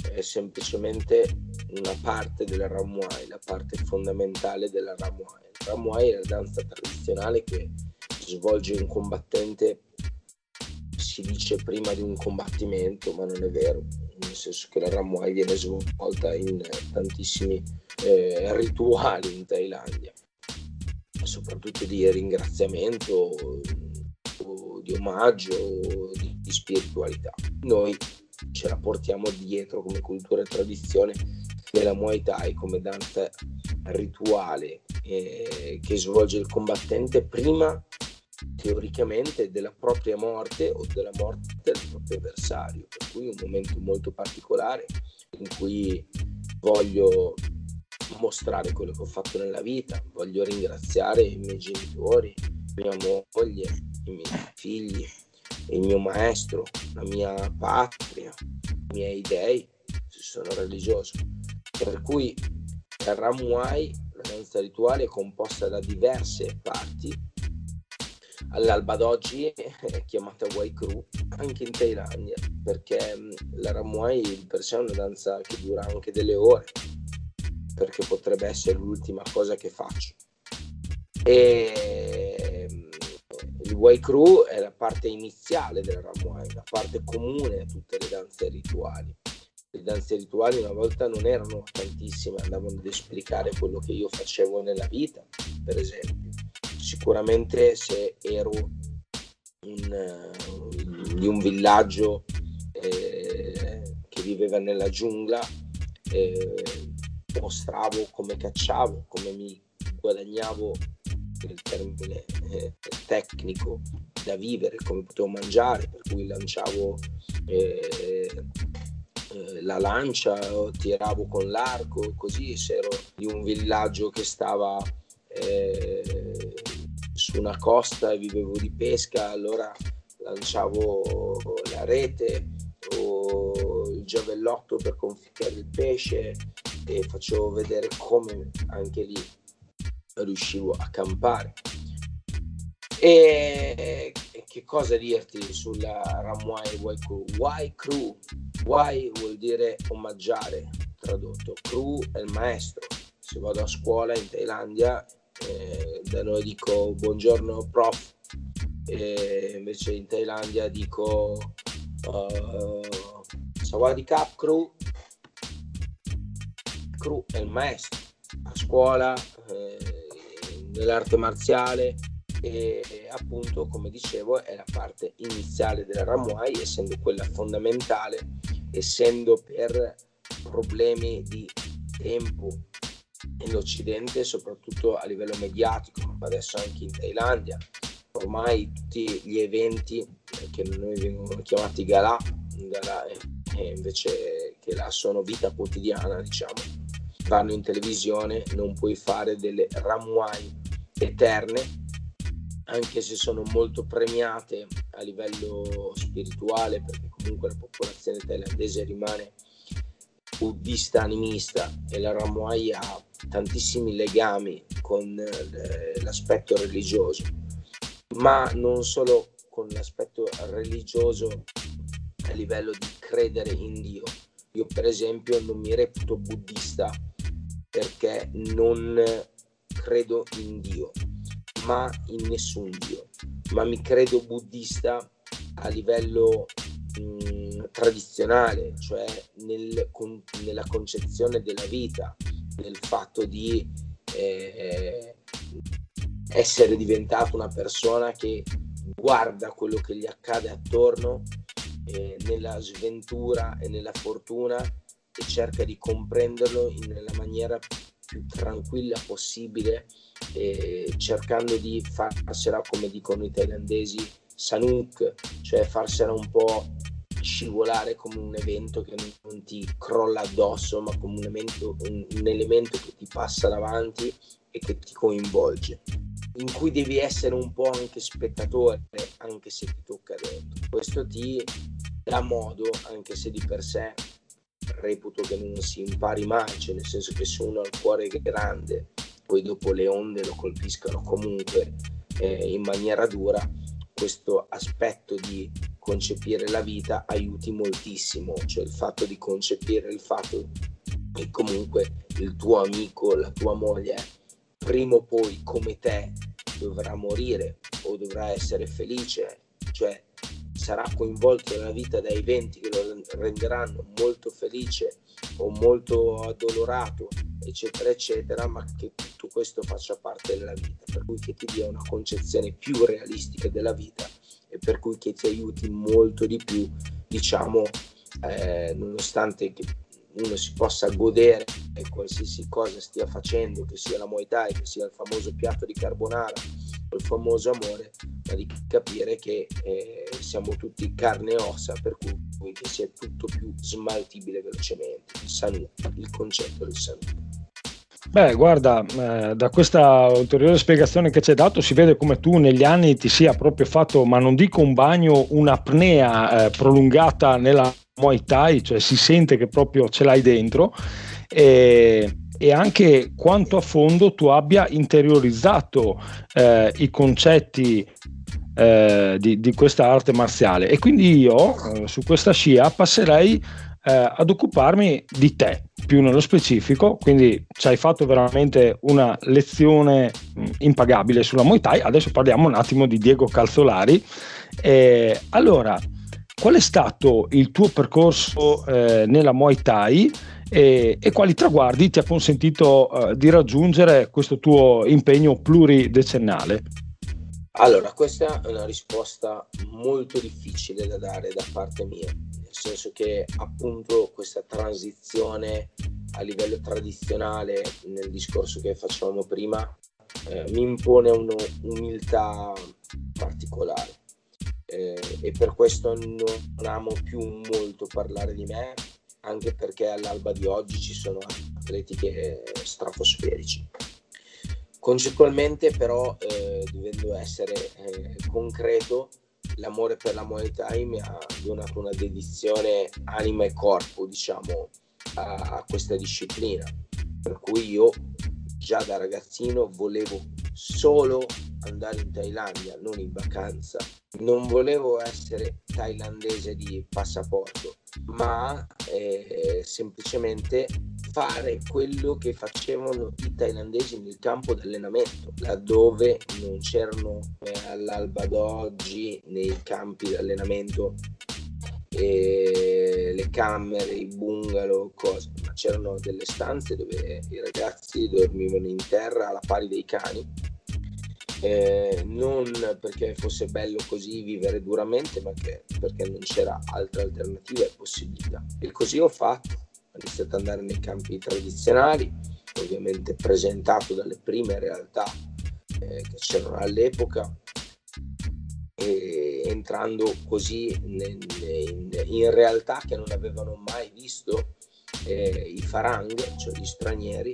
è semplicemente una parte della Ramuai, la parte fondamentale della Ramuai. La Ramuai è la danza tradizionale che svolge un combattente, si dice prima di un combattimento, ma non è vero, nel senso che la Ramuai viene svolta in tantissimi rituali in Thailandia, soprattutto di ringraziamento, di omaggio, di spiritualità. Noi ce la portiamo dietro come cultura e tradizione della Muay Thai, come danza rituale che svolge il combattente prima teoricamente della propria morte o della morte del proprio avversario, per cui un momento molto particolare in cui voglio mostrare quello che ho fatto nella vita, voglio ringraziare i miei genitori, mia moglie, i miei figli, il mio maestro, la mia patria, i miei dei, se sono religioso. Per cui il Ramuai, la danza rituale, è composta da diverse parti. All'alba d'oggi è chiamata Wai Kru anche in Thailandia, perché la Ramuai per sé è una danza che dura anche delle ore, perché potrebbe essere l'ultima cosa che faccio. E il Wai Kru è la parte iniziale della Ramuai, la parte comune a tutte le danze rituali. Le danze rituali una volta non erano tantissime, andavano ad esplicare quello che io facevo nella vita, per esempio. Sicuramente se ero di un villaggio che viveva nella giungla, mostravo come cacciavo, come mi guadagnavo il termine tecnico da vivere, come potevo mangiare, per cui lanciavo la lancia, tiravo con l'arco, così. Se ero di un villaggio che stava su una costa e vivevo di pesca, allora lanciavo la rete o il giavellotto per conficcare il pesce e facevo vedere come anche lì riuscivo a campare. E che cosa dirti sulla Ramuai Wai Kru? Wai Kru, Wai vuol dire omaggiare, tradotto, Kru è il maestro. Se vado a scuola in Thailandia, da noi dico buongiorno prof, invece in Thailandia dico Sawadee-kap Kru. Kru è il maestro a scuola, nell'arte marziale, e appunto, come dicevo, è la parte iniziale della Ramuai, essendo quella fondamentale, essendo per problemi di tempo nell'Occidente, soprattutto a livello mediatico, ma adesso anche in Thailandia, ormai tutti gli eventi che noi vengono chiamati gala invece che là sono vita quotidiana, diciamo, vanno in televisione. Non puoi fare delle Ramuai eterne, anche se sono molto premiate a livello spirituale, perché comunque la popolazione thailandese rimane buddista animista e la Ramuai ha tantissimi legami con l'aspetto religioso, ma non solo con l'aspetto religioso a livello di credere in Dio. Io per esempio non mi reputo buddista perché non credo in Dio, ma in nessun Dio, ma mi credo buddista a livello tradizionale, cioè nella concezione della vita, nel fatto di essere diventato una persona che guarda quello che gli accade attorno, nella sventura e nella fortuna, e cerca di comprenderlo nella maniera più tranquilla possibile, cercando di farsela, come dicono i thailandesi, sanuk, cioè farsela un po' scivolare come un evento che non ti crolla addosso, ma come un elemento che ti passa davanti e che ti coinvolge, in cui devi essere un po' anche spettatore, anche se ti tocca dentro. Questo ti dà modo, anche se di per sé reputo che non si impari mai, cioè nel senso che se uno ha il cuore grande, poi dopo le onde lo colpiscano comunque in maniera dura. Questo aspetto di concepire la vita aiuti moltissimo, cioè il fatto di concepire il fatto che comunque il tuo amico, la tua moglie, prima o poi come te dovrà morire o dovrà essere felice, cioè sarà coinvolto nella vita da eventi che lo renderanno molto felice o molto addolorato, eccetera eccetera, ma che tutto questo faccia parte della vita, per cui che ti dia una concezione più realistica della vita e per cui che ti aiuti molto di più, diciamo, nonostante che uno si possa godere qualsiasi cosa stia facendo, che sia la Muay Thai, che sia il famoso piatto di carbonara o il famoso amore, ma di capire che siamo tutti carne e ossa, per cui che sia tutto più smaltibile velocemente, il concetto del saluto. Beh, guarda, da questa ulteriore spiegazione che ci hai dato si vede come tu negli anni ti sia proprio fatto, ma non dico un bagno, un'apnea prolungata nella Muay Thai, cioè si sente che proprio ce l'hai dentro, e anche quanto a fondo tu abbia interiorizzato i concetti di questa arte marziale. E quindi io su questa scia passerei ad occuparmi di te più nello specifico, quindi ci hai fatto veramente una lezione impagabile sulla Muay Thai. Adesso parliamo un attimo di Diego Calzolari. Allora, qual è stato il tuo percorso nella Muay Thai e quali traguardi ti ha consentito di raggiungere questo tuo impegno pluridecennale? Allora, questa è una risposta molto difficile da dare da parte mia, nel senso che appunto questa transizione a livello tradizionale, nel discorso che facevamo prima, mi impone un'umiltà particolare, e per questo non amo più molto parlare di me, anche perché all'alba di oggi ci sono atleti stratosferici. Concettualmente però, dovendo essere concreto, l'amore per la Muay Thai mi ha donato una dedizione anima e corpo, diciamo, a questa disciplina, per cui io già da ragazzino volevo solo andare in Thailandia, non in vacanza. Non volevo essere thailandese di passaporto, ma semplicemente fare quello che facevano i thailandesi nel campo di allenamento, laddove non c'erano all'alba d'oggi nei campi di allenamento le camere, i bungalow, cose, ma c'erano delle stanze dove i ragazzi dormivano in terra alla pari dei cani, non perché fosse bello così vivere duramente, ma perché non c'era altra alternativa e possibilità. E così ho fatto, ho iniziato ad andare nei campi tradizionali, ovviamente presentato dalle prime realtà che c'erano all'epoca, e entrando così in realtà che non avevano mai visto i farang, cioè gli stranieri,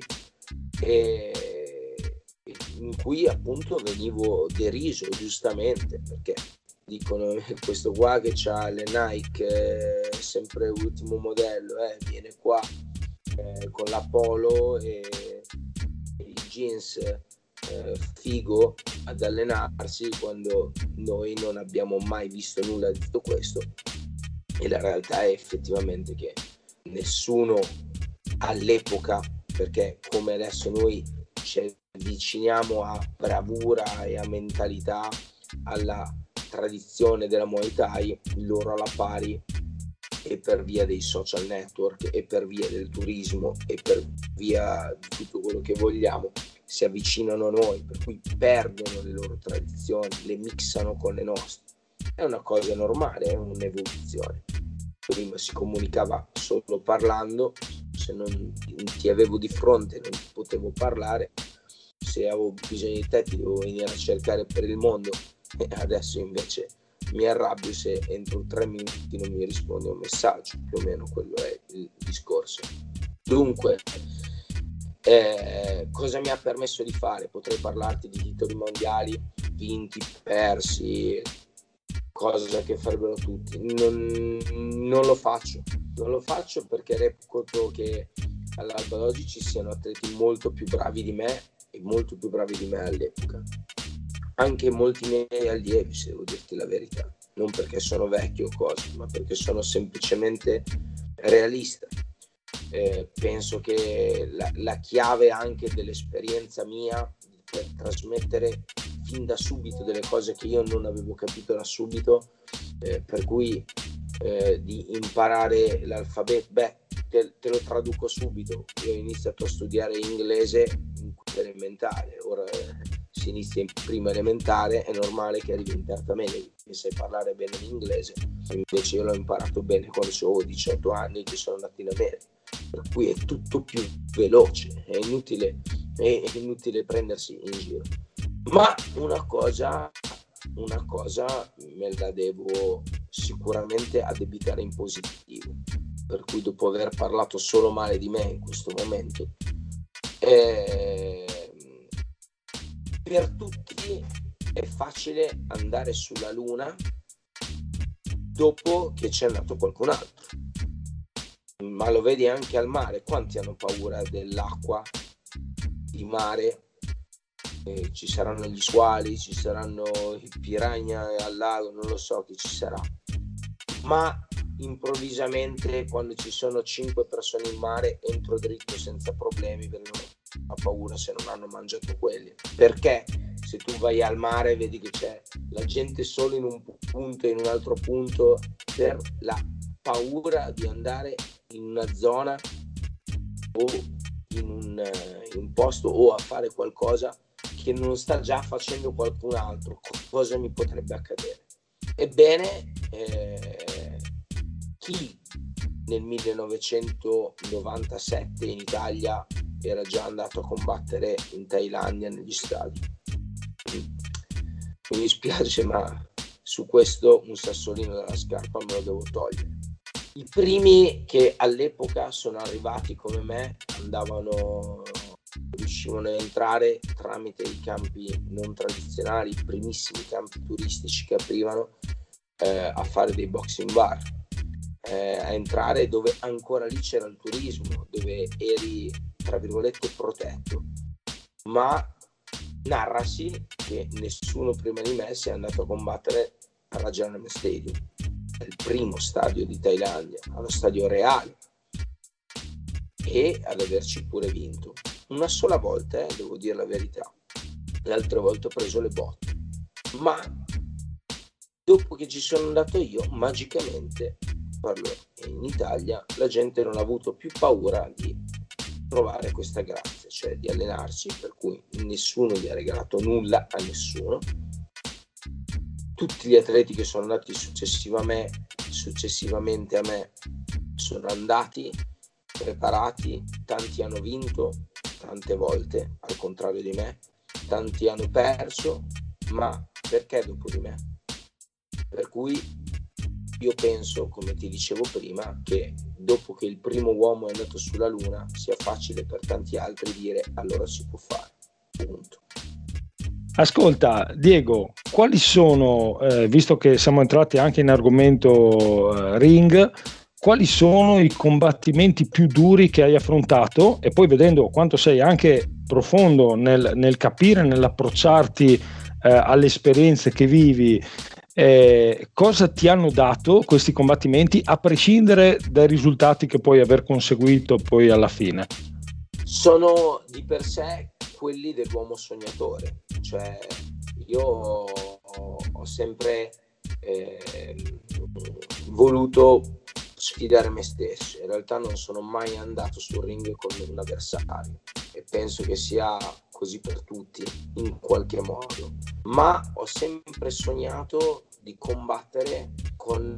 in cui appunto venivo deriso giustamente, perché dicono questo qua che c'ha le Nike sempre ultimo modello, viene qua con la polo e i jeans figo ad allenarsi, quando noi non abbiamo mai visto nulla di tutto questo. E la realtà è effettivamente che nessuno all'epoca, perché come adesso noi ci avviciniamo a bravura e a mentalità alla tradizione della Muay Thai, loro alla pari, e per via dei social network e per via del turismo e per via di tutto quello che vogliamo, si avvicinano a noi, per cui perdono le loro tradizioni, le mixano con le nostre. È una cosa normale, è un'evoluzione. Prima si comunicava solo parlando, se non ti avevo di fronte non potevo parlare, se avevo bisogno di te ti dovevo venire a cercare per il mondo, e adesso invece mi arrabbio se entro 3 minuti non mi risponde un messaggio, più o meno quello è il discorso. Dunque, cosa mi ha permesso di fare? Potrei parlarti di titoli mondiali vinti, persi, cosa che farebbero tutti. Non lo faccio perché reputo che all'alba d'oggi ci siano atleti molto più bravi di me e molto più bravi di me all'epoca, anche molti miei allievi, se devo dirti la verità. non perché sono vecchio o cose, ma perché sono semplicemente realista. Penso che la chiave anche dell'esperienza mia per trasmettere fin da subito delle cose che io non avevo capito da subito, per cui di imparare l'alfabeto, te lo traduco subito. Io ho iniziato a studiare inglese in quinta elementare, ora si inizia in prima elementare, è normale che arrivi in terza media che sai parlare bene l'inglese, invece io l'ho imparato bene quando avevo 18 anni che sono andato in America, per cui è tutto più veloce, è inutile prendersi in giro. Ma una cosa me la devo sicuramente addebitare in positivo, per cui dopo aver parlato solo male di me in questo momento, per tutti è facile andare sulla Luna dopo che c'è andato qualcun altro, ma lo vedi anche al mare. Quanti hanno paura dell'acqua di mare? Ci saranno gli squali, ci saranno i piranha al lago, non lo so chi ci sarà, ma improvvisamente quando ci sono 5 persone in mare entro dritto senza problemi, perché non ho paura se non hanno mangiato quelli. Perché se tu vai al mare vedi che c'è la gente solo in un punto e in un altro punto per la paura di andare in una zona o in un posto o a fare qualcosa che non sta già facendo qualcun altro. Cosa mi potrebbe accadere? Ebbene, chi nel 1997 in Italia era già andato a combattere in Thailandia negli stadi? Mi dispiace, ma su questo un sassolino dalla scarpa me lo devo togliere. I primi che all'epoca sono arrivati come me riuscivano a entrare tramite i campi non tradizionali, i primissimi campi turistici che aprivano, a fare dei boxing bar, a entrare dove ancora lì c'era il turismo, dove eri tra virgolette protetto. Ma narrasi che nessuno prima di me si è andato a combattere al Rajanam Stadium, il primo stadio di Thailandia, allo stadio reale, e ad averci pure vinto una sola volta, devo dire la verità. Le altre volte ho preso le botte, ma dopo che ci sono andato io, magicamente, parlo in Italia, la gente non ha avuto più paura di provare questa grazia, cioè di allenarsi, per cui nessuno gli ha regalato nulla a nessuno. Tutti gli atleti che sono andati successivamente a me sono andati preparati, tanti hanno vinto tante volte, al contrario di me, tanti hanno perso, ma perché dopo di me? Per cui io penso, come ti dicevo prima, che dopo che il primo uomo è andato sulla Luna sia facile per tanti altri dire allora si può fare, punto. Ascolta Diego, quali sono, visto che siamo entrati anche in argomento ring, quali sono i combattimenti più duri che hai affrontato? E poi, vedendo quanto sei anche profondo nel capire, nell'approcciarti alle esperienze che vivi, cosa ti hanno dato questi combattimenti, a prescindere dai risultati che puoi aver conseguito poi alla fine? Sono di per sé quelli dell'uomo sognatore, cioè io ho sempre voluto sfidare me stesso. In realtà non sono mai andato sul ring con un avversario e penso che sia così per tutti in qualche modo, ma ho sempre sognato di combattere con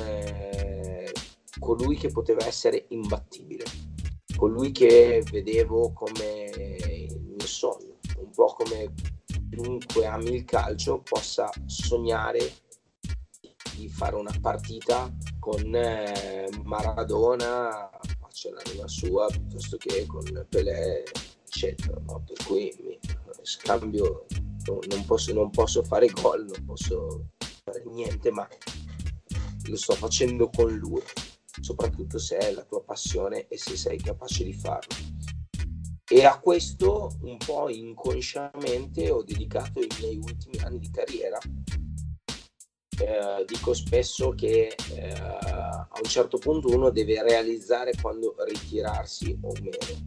colui che poteva essere imbattibile, colui che vedevo come il mio sogno, un po' come chiunque ami il calcio possa sognare di fare una partita con Maradona, faccio l'anima sua, piuttosto che con Pelé, eccetera, no? Per cui scambio, non posso fare gol, non posso fare niente, ma lo sto facendo con lui, soprattutto se è la tua passione e se sei capace di farlo. E a questo un po' inconsciamente ho dedicato i miei ultimi anni di carriera, dico spesso che a un certo punto uno deve realizzare quando ritirarsi o meno.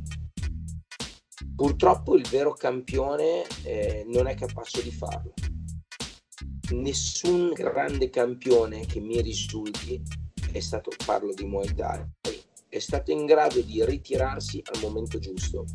Purtroppo il vero campione non è capace di farlo. Nessun grande campione che mi risulti è stato, parlo di Muay Thai, è stato in grado di ritirarsi al momento giusto.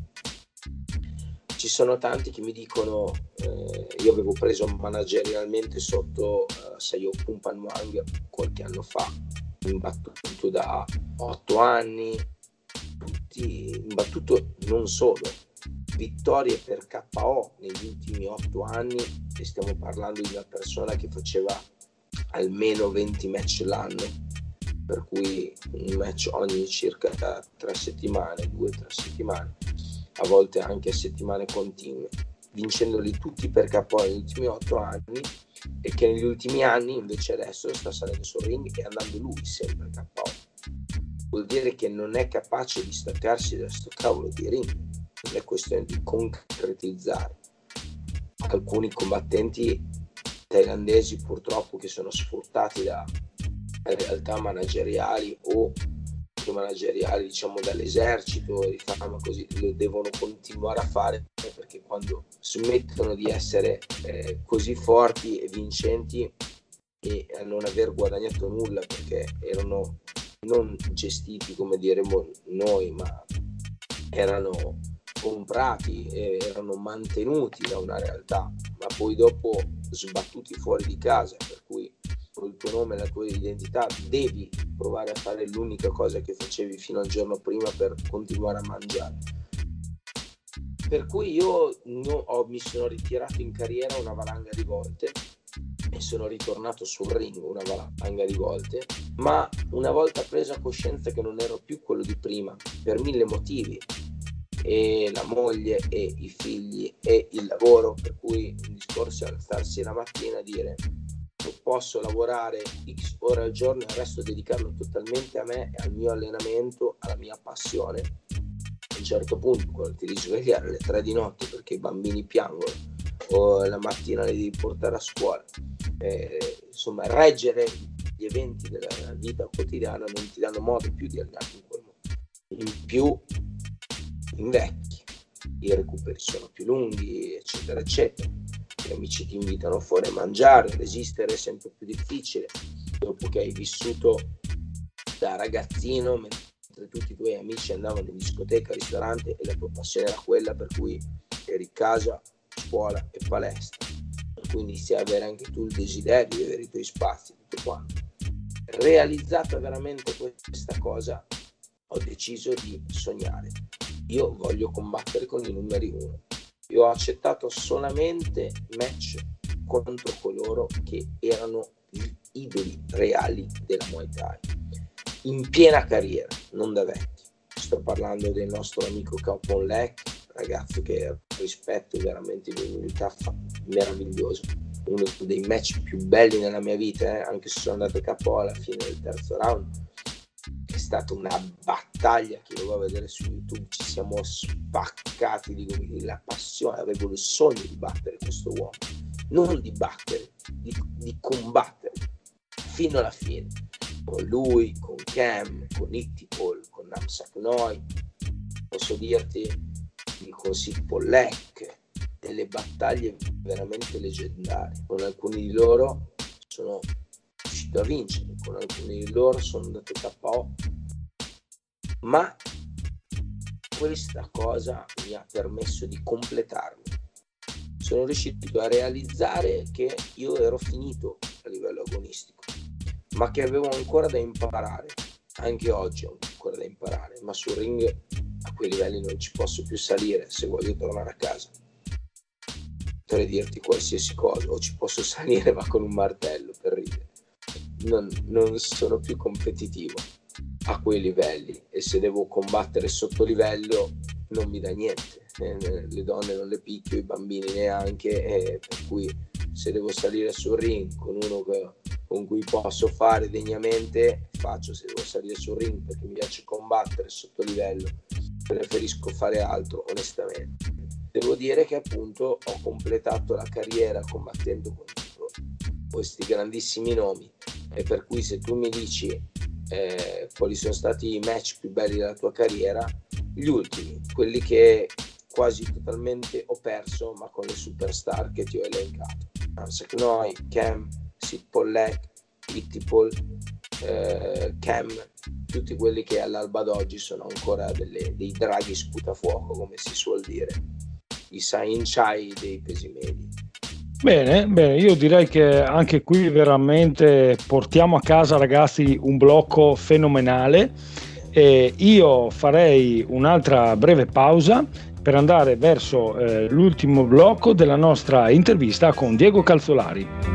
Ci sono tanti che mi dicono, io avevo preso managerialmente sotto Sayo Pumpan Wang qualche anno fa, imbattuto da 8 anni, tutti imbattuto, non solo, vittorie per KO negli ultimi 8 anni, e stiamo parlando di una persona che faceva almeno 20 match l'anno, per cui un match ogni circa 3 settimane, 2-3 settimane, a volte anche a settimane continue, vincendoli tutti per KO negli ultimi 8 anni, e che negli ultimi anni invece adesso sta salendo sul ring e andando lui sempre KO. Vuol dire che non è capace di staccarsi da sto cavolo di ring, non è questione di concretizzare. Alcuni combattenti thailandesi purtroppo che sono sfruttati da realtà manageriali o manageriali, diciamo dall'esercito, diciamo così, lo devono continuare a fare, perché quando smettono di essere così forti e vincenti e a non aver guadagnato nulla, perché erano non gestiti come diremmo noi, ma erano comprati, erano mantenuti da una realtà, ma poi dopo sbattuti fuori di casa, per cui il tuo nome, la tua identità, devi provare a fare l'unica cosa che facevi fino al giorno prima per continuare a mangiare. Per cui io mi sono ritirato in carriera una valanga di volte e sono ritornato sul ring una valanga di volte, ma una volta presa coscienza che non ero più quello di prima per 1000 motivi, e la moglie e i figli e il lavoro, per cui il discorso è alzarsi la mattina e dire: posso lavorare X ore al giorno e il resto dedicarlo totalmente a me e al mio allenamento, alla mia passione. A un certo punto, quando ti risvegliare alle 3 di notte perché i bambini piangono o la mattina li devi portare a scuola, insomma reggere gli eventi della vita quotidiana non ti danno modo più di allenarti in quel modo. In più invecchi, i recuperi sono più lunghi, eccetera eccetera. Gli amici ti invitano fuori a mangiare, resistere è sempre più difficile dopo che hai vissuto da ragazzino mentre tutti i tuoi amici andavano in discoteca, ristorante, e la tua passione era quella, per cui eri casa, scuola e palestra, per cui inizi a avere anche tu il desiderio di avere i tuoi spazi, tutto quanto. Realizzata veramente questa cosa, ho deciso di sognare. Io voglio combattere con i numeri 1. Io ho accettato solamente match contro coloro che erano gli idoli reali della Muay Thai, in piena carriera, non da vecchi. Sto parlando del nostro amico Kapon Lek, ragazzo che rispetto veramente di un'unità meravigliosa, uno dei match più belli nella mia vita, anche se sono andato KO alla fine del terzo round. È stata una battaglia che lo va a vedere su YouTube, ci siamo spaccati di la passione, avevo il sogno di battere questo uomo, non di battere, di combattere fino alla fine, con lui, con Cam, con Ittipol, con Namsak Noi, posso dirti, con Sipolek, delle battaglie veramente leggendarie. Con alcuni di loro sono riuscito a vincere, con alcuni di loro sono andato KO, ma questa cosa mi ha permesso di completarmi. Sono riuscito a realizzare che io ero finito a livello agonistico, ma che avevo ancora da imparare. Anche oggi ho ancora da imparare, ma sul ring a quei livelli non ci posso più salire se voglio tornare a casa. Potrei dirti qualsiasi cosa, o ci posso salire ma con un martello, per ridere. Non sono più competitivo a quei livelli, e se devo combattere sotto livello non mi dà niente, le donne non le picchio, i bambini neanche, per cui se devo salire sul ring con uno con cui posso fare degnamente, faccio. Se devo salire sul ring perché mi piace combattere sotto livello, preferisco fare altro, onestamente. Devo dire che appunto ho completato la carriera combattendo contro questi grandissimi nomi, e per cui se tu mi dici quali sono stati i match più belli della tua carriera, gli ultimi, quelli che quasi totalmente ho perso, ma con le superstar che ti ho elencato: Ansek Noi, Cam, Sid Pollack, Ittipol, Cam, tutti quelli che all'alba d'oggi sono ancora dei draghi sputafuoco, come si suol dire, i Sain Chai dei pesi medi. Bene, io direi che anche qui veramente portiamo a casa, ragazzi, un blocco fenomenale, e io farei un'altra breve pausa per andare verso l'ultimo blocco della nostra intervista con Diego Calzolari.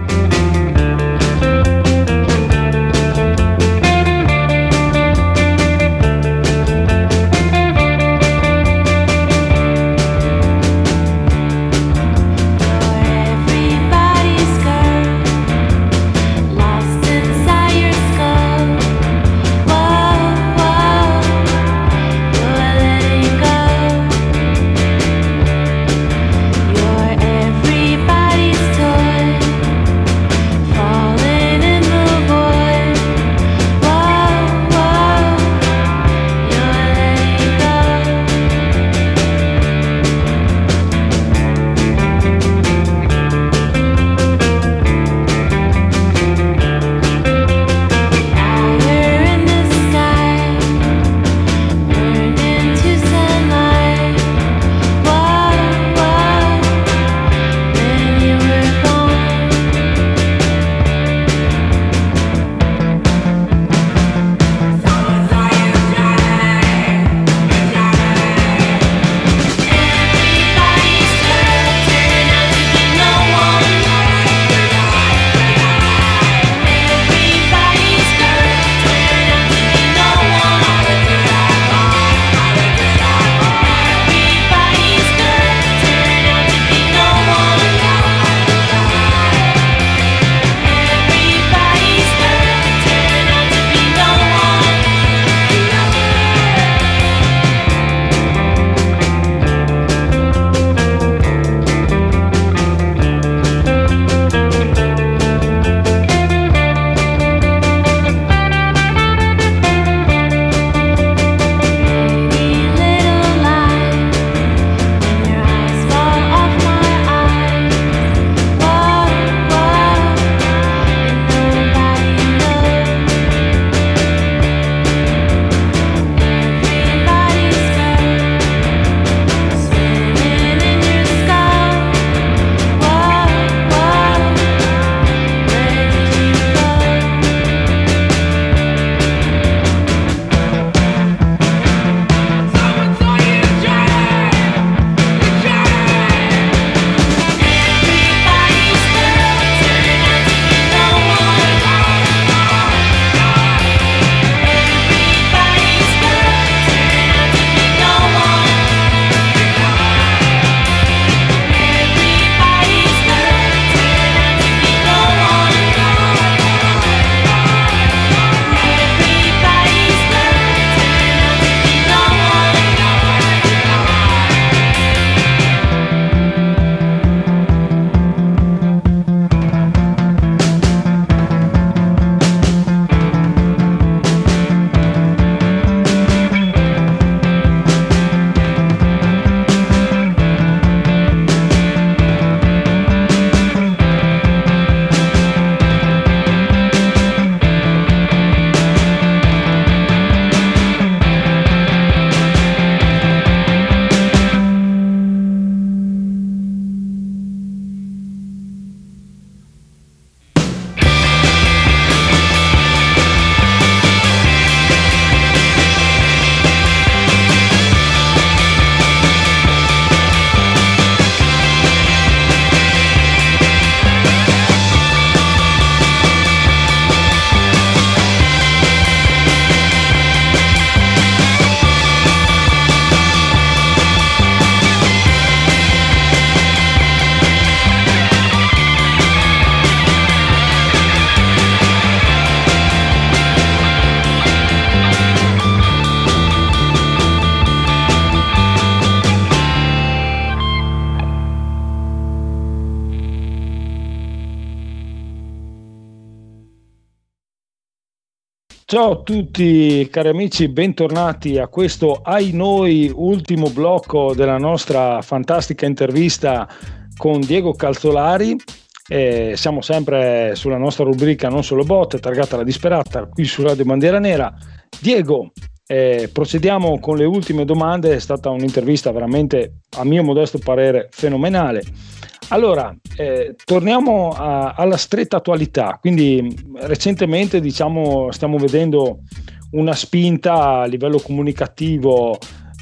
Ciao a tutti cari amici, bentornati a questo ai noi ultimo blocco della nostra fantastica intervista con Diego Calzolari. Siamo sempre sulla nostra rubrica Non Solo Botte, targata alla disperata, qui su Radio Bandiera Nera. Diego, procediamo con le ultime domande. È stata un'intervista veramente, a mio modesto parere, fenomenale. Allora, torniamo alla stretta attualità. Quindi recentemente, diciamo, stiamo vedendo una spinta a livello comunicativo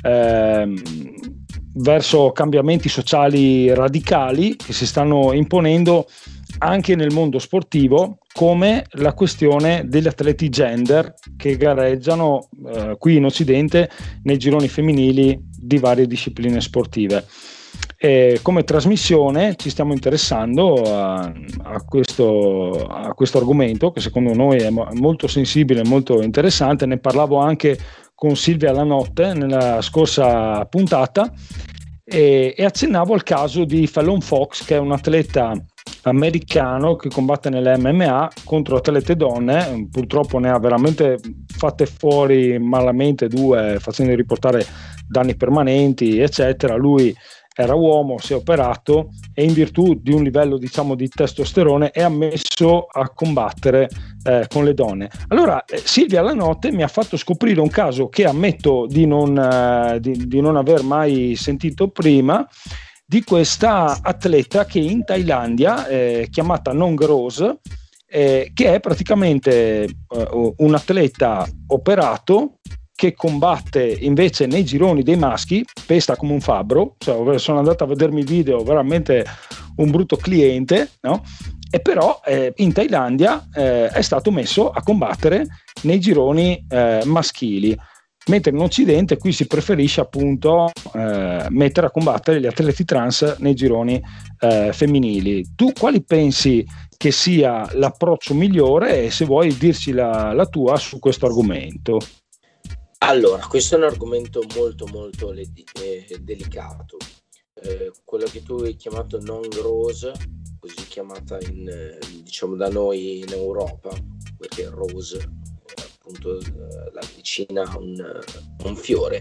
verso cambiamenti sociali radicali che si stanno imponendo anche nel mondo sportivo, come la questione degli atleti gender che gareggiano qui in Occidente nei gironi femminili di varie discipline sportive. Come trasmissione ci stiamo interessando a questo argomento, che secondo noi è molto sensibile e molto interessante. Ne parlavo anche con Silvia Lanotte nella scorsa puntata e accennavo al caso di Fallon Fox, che è un atleta americano che combatte nell'MMA contro atlete donne. Purtroppo ne ha veramente fatte fuori malamente 2, facendo riportare danni permanenti eccetera. Lui era uomo, si è operato e in virtù di un livello, diciamo, di testosterone è ammesso a combattere con le donne. Allora Silvia Lanotte mi ha fatto scoprire un caso che ammetto di non aver mai sentito prima, di questa atleta che in Thailandia chiamata Nong Rose, che è praticamente un atleta operato che combatte invece nei gironi dei maschi, pesta come un fabbro. Cioè, sono andato a vedermi i video, veramente un brutto cliente, no? E però in Thailandia è stato messo a combattere nei gironi maschili, mentre in Occidente qui si preferisce appunto mettere a combattere gli atleti trans nei gironi femminili. Tu quali pensi che sia l'approccio migliore, e se vuoi dirci la tua su questo argomento? Allora, questo è un argomento molto molto delicato. Quello che tu hai chiamato Nong Rose, così chiamata diciamo da noi in Europa, perché Rose appunto la vicina a un fiore,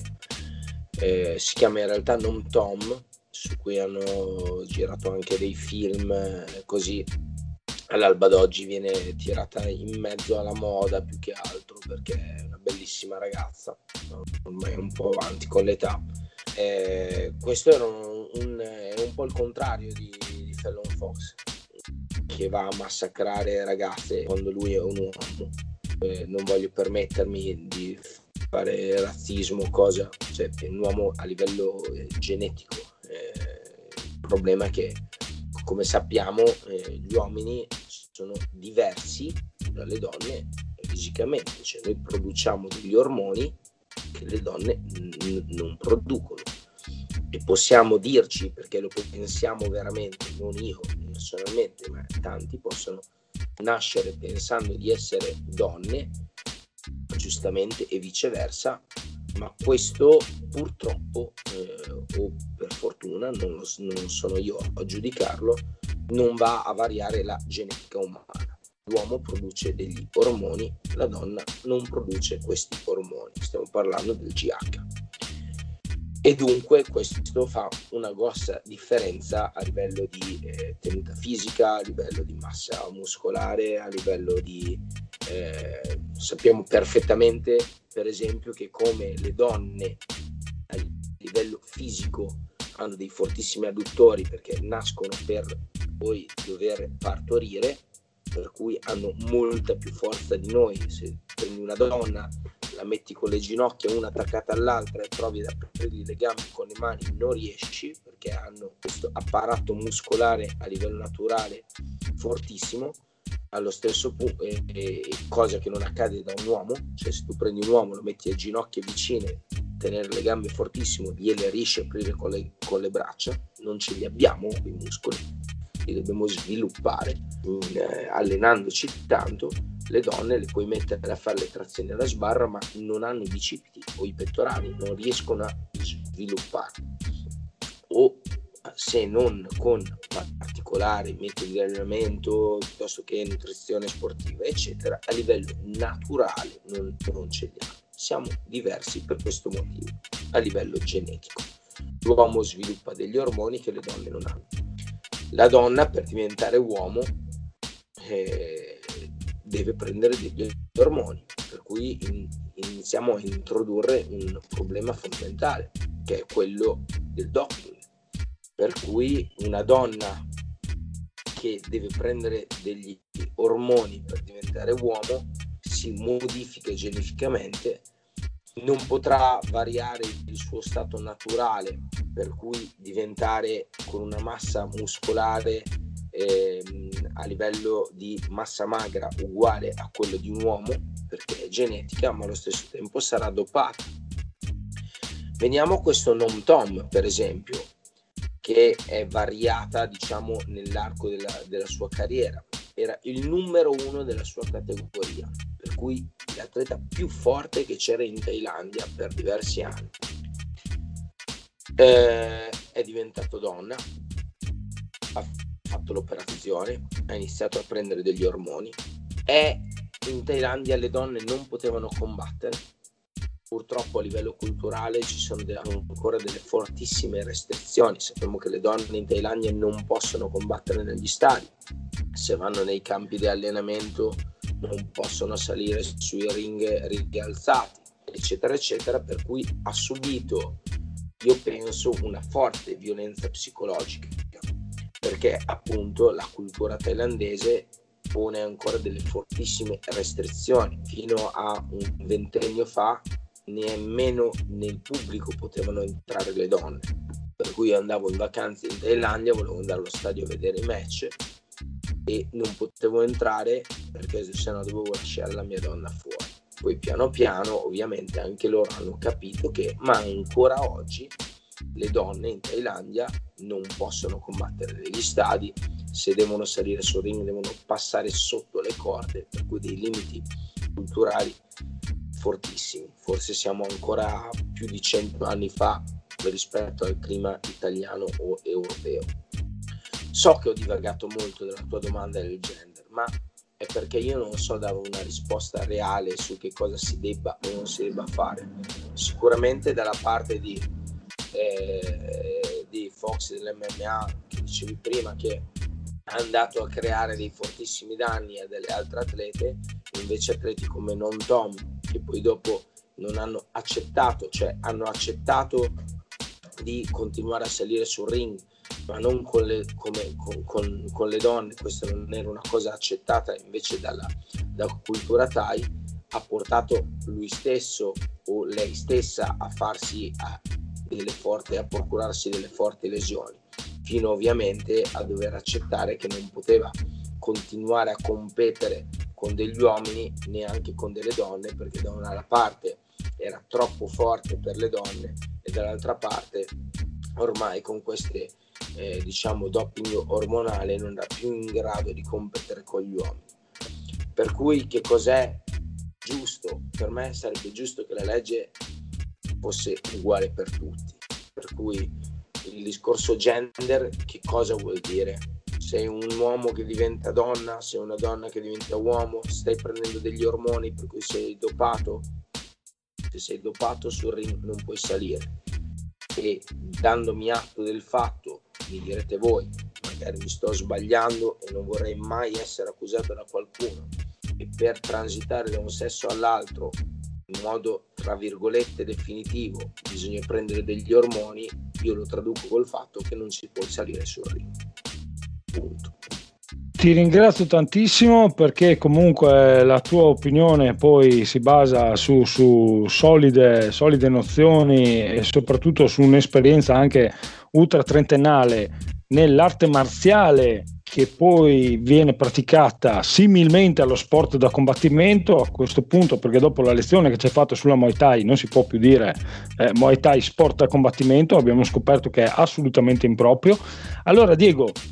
si chiama in realtà Nom Tom, su cui hanno girato anche dei film, così all'alba d'oggi viene tirata in mezzo alla moda più che altro, perché è una bellissima ragazza, ormai un po' avanti con l'età. Questo era un po' il contrario di Fallon Fox, che va a massacrare ragazze quando lui è un uomo. Non voglio permettermi di fare razzismo, cosa, cioè è un uomo a livello genetico. Il problema è che, come sappiamo, gli uomini sono diversi dalle donne fisicamente, cioè noi produciamo degli ormoni che le donne non producono, e possiamo dirci, perché lo pensiamo veramente, non io personalmente, ma tanti possono nascere pensando di essere donne, giustamente, e viceversa, ma questo purtroppo o per fortuna, non sono io a giudicarlo, non va a variare la genetica umana. L'uomo produce degli ormoni, la donna non produce questi ormoni, stiamo parlando del GH, e dunque questo fa una grossa differenza a livello di tenuta fisica, a livello di massa muscolare, a livello di sappiamo perfettamente, per esempio, che come le donne a livello fisico hanno dei fortissimi adduttori perché nascono per poi dover partorire, per cui hanno molta più forza di noi. Se prendi una donna, la metti con le ginocchia una attaccata all'altra e provi ad aprirgli le gambe con le mani, non riesci, perché hanno questo apparato muscolare a livello naturale fortissimo. Allo stesso punto, cosa che non accade da un uomo, cioè se tu prendi un uomo, lo metti a ginocchia vicine, tenere le gambe fortissimo, gliele riesci a aprire con le braccia, non ce li abbiamo quei muscoli, li dobbiamo sviluppare allenandoci tanto. Le donne le puoi mettere a fare le trazioni alla sbarra, ma non hanno i bicipiti o i pettorali, non riescono a svilupparli, o se non con particolari muscolare, metodi di allenamento, piuttosto che nutrizione sportiva, eccetera, a livello naturale non ce li ha. Siamo diversi per questo motivo, a livello genetico. L'uomo sviluppa degli ormoni che le donne non hanno. La donna, per diventare uomo, deve prendere degli ormoni, per cui iniziamo a introdurre un problema fondamentale, che è quello del doping. Per cui una donna che deve prendere degli ormoni per diventare uomo si modifica geneticamente, non potrà variare il suo stato naturale, per cui diventare con una massa muscolare a livello di massa magra uguale a quello di un uomo, perché è genetica, ma allo stesso tempo sarà dopata. Veniamo a questo Nom Tom, per esempio, che è variata, diciamo, nell'arco della sua carriera. Era il numero 1 della sua categoria, per cui l'atleta più forte che c'era in Thailandia per diversi anni. È diventato donna, ha fatto l'operazione, ha iniziato a prendere degli ormoni, in Thailandia le donne non potevano combattere. Purtroppo a livello culturale ci sono ancora delle fortissime restrizioni. Sappiamo che le donne in Thailandia non possono combattere negli stadi, se vanno nei campi di allenamento non possono salire sui ring alzati, eccetera eccetera, per cui ha subito, io penso, una forte violenza psicologica, perché appunto la cultura thailandese pone ancora delle fortissime restrizioni. Fino a un ventennio fa nemmeno nel pubblico potevano entrare le donne, per cui andavo in vacanza in Thailandia, volevo andare allo stadio a vedere i match e non potevo entrare perché sennò dovevo lasciare la mia donna fuori. Poi piano piano ovviamente anche loro hanno capito che, ma ancora oggi, le donne in Thailandia non possono combattere negli stadi, se devono salire sul ring devono passare sotto le corde, per cui dei limiti culturali fortissimi. Forse siamo ancora più di 100 anni fa rispetto al clima italiano o europeo. So che ho divagato molto della tua domanda del gender, ma è perché io non so dare una risposta reale su che cosa si debba o non si debba fare. Sicuramente dalla parte di Fox dell'MMA, che dicevi prima, che è andato a creare dei fortissimi danni a delle altre atlete, invece atleti come Nom Tom, che poi dopo non hanno accettato, cioè hanno accettato di continuare a salire sul ring, ma non con le donne. Questa non era una cosa accettata invece dalla cultura Thai, ha portato lui stesso o lei stessa a farsi a procurarsi delle forti lesioni, fino ovviamente a dover accettare che non poteva continuare a competere con degli uomini, neanche con delle donne, perché da una parte era troppo forte per le donne e dall'altra parte ormai con queste doping ormonale non era più in grado di competere con gli uomini. Per cui che cos'è giusto? Per me sarebbe giusto che la legge fosse uguale per tutti, per cui il discorso gender che cosa vuol dire? Sei un uomo che diventa donna, sei una donna che diventa uomo, stai prendendo degli ormoni per cui sei dopato, se sei dopato sul ring non puoi salire. E dandomi atto del fatto, mi direte voi, magari mi sto sbagliando e non vorrei mai essere accusato da qualcuno, e per transitare da un sesso all'altro in modo tra virgolette definitivo bisogna prendere degli ormoni, io lo traduco col fatto che non si può salire sul ring. Punto. Ti ringrazio tantissimo, perché comunque la tua opinione poi si basa su solide nozioni e soprattutto su un'esperienza anche ultra trentennale nell'arte marziale, che poi viene praticata similmente allo sport da combattimento a questo punto, perché dopo la lezione che ci hai fatto sulla Muay Thai non si può più dire Muay Thai sport da combattimento, abbiamo scoperto che è assolutamente improprio. Allora Diego,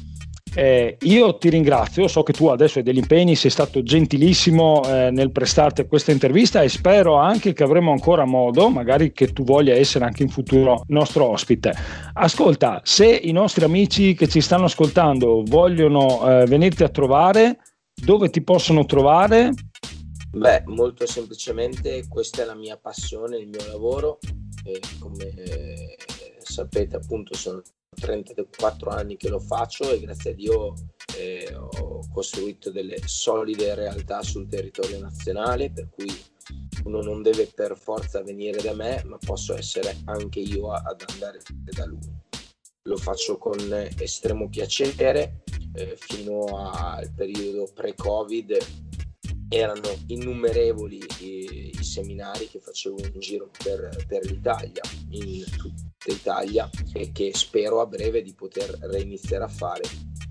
Io ti ringrazio, so che tu adesso hai degli impegni, sei stato gentilissimo nel prestarti a questa intervista e spero anche che avremo ancora modo, magari che tu voglia essere anche in futuro nostro ospite. Ascolta, se i nostri amici che ci stanno ascoltando vogliono venirti a trovare, dove ti possono trovare? Beh, molto semplicemente questa è la mia passione, il mio lavoro, come sapete appunto sono 34 anni che lo faccio e grazie a Dio ho costruito delle solide realtà sul territorio nazionale, per cui uno non deve per forza venire da me, ma posso essere anche io ad andare da lui. Lo faccio con estremo piacere. Fino al periodo pre-Covid erano innumerevoli i seminari che facevo in giro per l'Italia, in tutta Italia, e che spero a breve di poter reiniziare a fare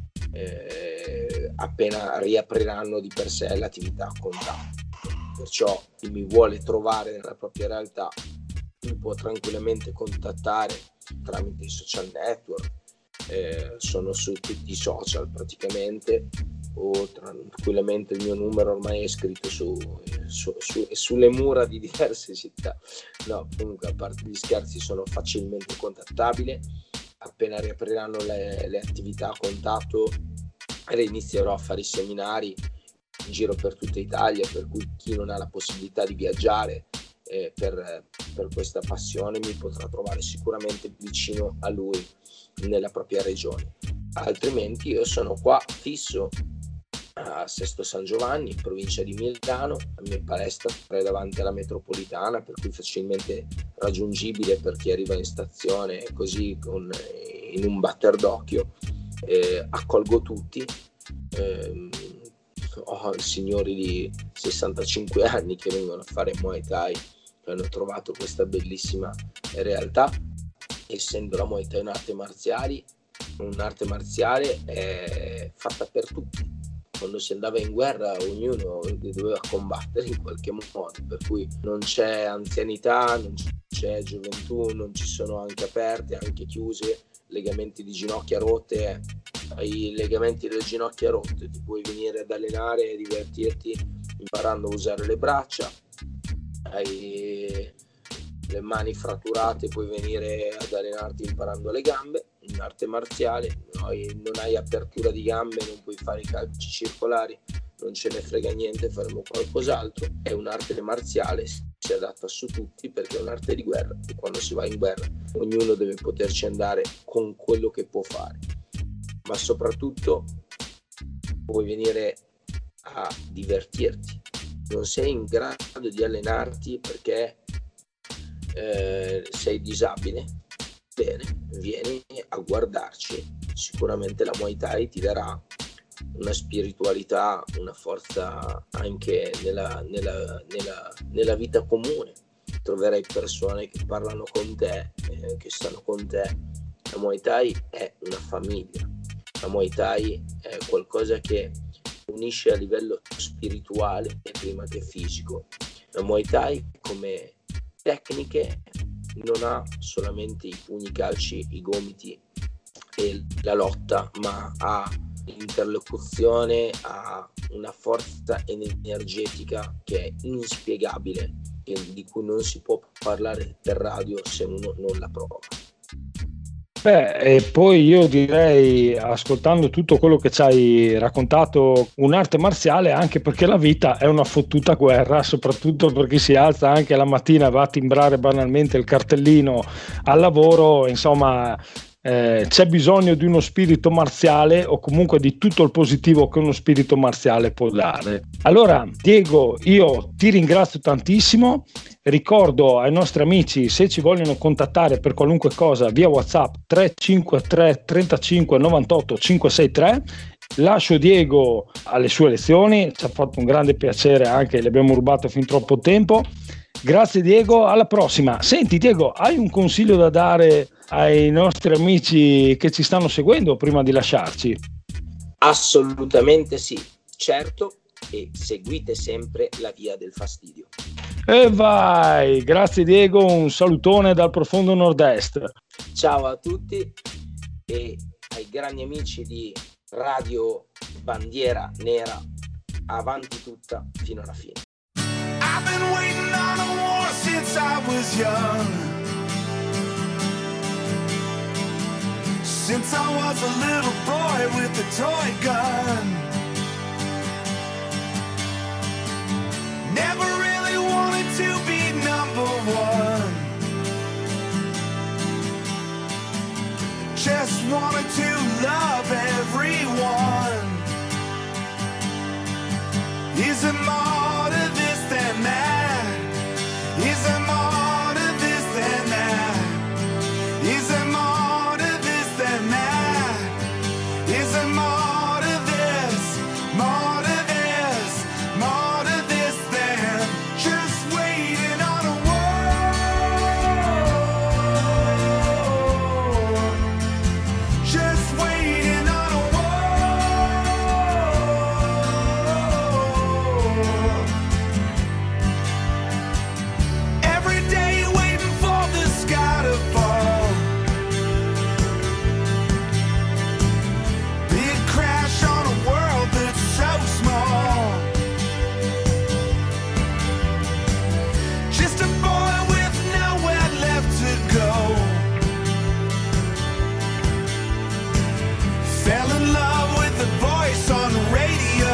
appena riapriranno di per sé l'attività contatto. Perciò chi mi vuole trovare nella propria realtà mi può tranquillamente contattare tramite i social network, sono su tutti i social praticamente, o tranquillamente il mio numero ormai è scritto sulle mura di diverse città. No, comunque a parte gli scherzi, sono facilmente contattabile. Appena riapriranno le attività a contatto inizierò a fare i seminari in giro per tutta Italia, per cui chi non ha la possibilità di viaggiare per questa passione mi potrà trovare sicuramente vicino a lui nella propria regione. Altrimenti io sono qua fisso a Sesto San Giovanni, in provincia di Milano. La mia palestra è davanti alla metropolitana, per cui facilmente raggiungibile per chi arriva in stazione, così in un batter d'occhio. Accolgo tutti. Ho signori di 65 anni che vengono a fare Muay Thai, che hanno trovato questa bellissima realtà. Essendo la Muay Thai un'arte marziale è fatta per tutti. Quando si andava in guerra ognuno doveva combattere in qualche modo, per cui non c'è anzianità, non c'è gioventù, non ci sono anche aperte, anche chiuse, legamenti di ginocchia rotte. Hai i legamenti delle ginocchia rotte, ti puoi venire ad allenare e divertirti imparando a usare le braccia. Hai le mani fratturate, puoi venire ad allenarti imparando le gambe. In arte marziale non hai apertura di gambe, non puoi fare i calci circolari, non ce ne frega niente, faremo qualcos'altro. È un'arte marziale, si adatta su tutti perché è un'arte di guerra, e quando si va in guerra ognuno deve poterci andare con quello che può fare, ma soprattutto puoi venire a divertirti. Non sei in grado di allenarti perché sei disabile? Bene, vieni a guardarci. Sicuramente la Muay Thai ti darà una spiritualità, una forza anche nella vita comune. Troverai persone che parlano con te, che stanno con te. La Muay Thai è una famiglia. La Muay Thai è qualcosa che unisce a livello spirituale prima che fisico. La Muay Thai come tecniche non ha solamente i pugni, i calci, i gomiti e la lotta, ma ha l'interlocuzione, ha una forza energetica che è inspiegabile, di cui non si può parlare per radio se uno non la prova. E poi io direi, ascoltando tutto quello che ci hai raccontato, un'arte marziale, anche perché la vita è una fottuta guerra, soprattutto per chi si alza anche la mattina e va a timbrare banalmente il cartellino al lavoro. Insomma, c'è bisogno di uno spirito marziale, o comunque di tutto il positivo che uno spirito marziale può dare. Allora Diego, io ti ringrazio tantissimo. Ricordo ai nostri amici, se ci vogliono contattare per qualunque cosa, via WhatsApp 353 35 98 563. Lascio Diego alle sue lezioni, ci ha fatto un grande piacere, anche le abbiamo rubato fin troppo tempo. Grazie Diego, alla prossima. Senti Diego, hai un consiglio da dare ai nostri amici che ci stanno seguendo prima di lasciarci? Assolutamente sì, certo, e seguite sempre la via del fastidio. E vai, grazie Diego, un salutone dal profondo nord-est. Ciao a tutti e ai grandi amici di radio bandiera nera, avanti tutta fino alla fine. I've been waiting on a war since I was young, since I was a little boy with a toy gun. Never really wanted to be number one, just wanted to love everyone. Is it more to this than that? Is it more to this than that? Is it more to this than that? Is it more to this? More to this? More to this than just waiting on a war? Just waiting on a war. Every day waiting for the sky to fall. Big crash on a world that's so small. Just a boy with nowhere left to go. Fell in love with the voice on the radio.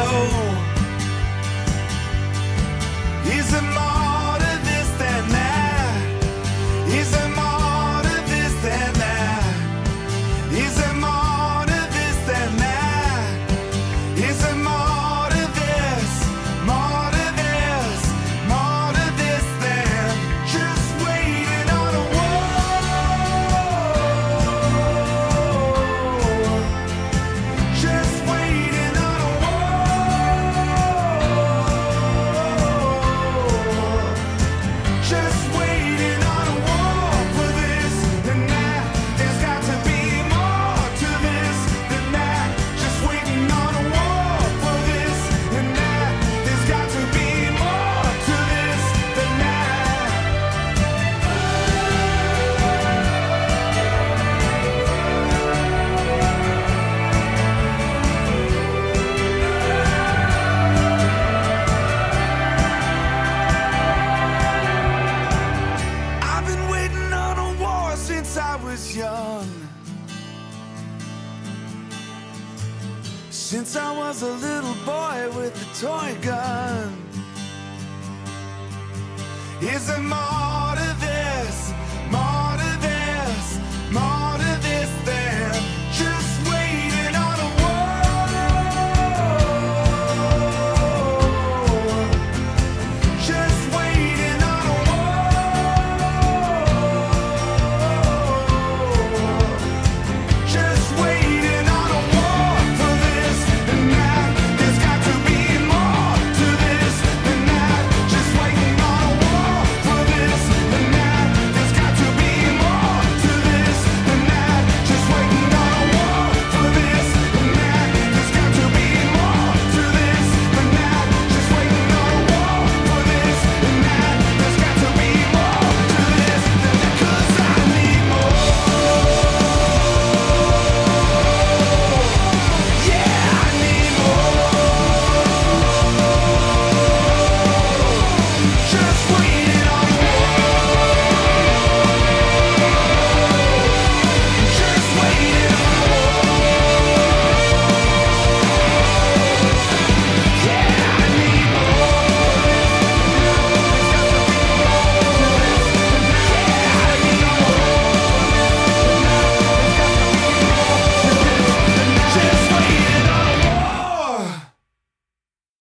Is it more to this than that? Is it more to this than that? Is it more to this than that? Is it more to this? More to this? More to this than just waiting on a war? Just waiting on a war. Just waiting on a war for this and that. There's got to be more to this than that. Just waiting on a war for this and that. There's got to be more to this than that. I've been waiting on a war since I was young, since I was a little boy with a toy gun. Is it more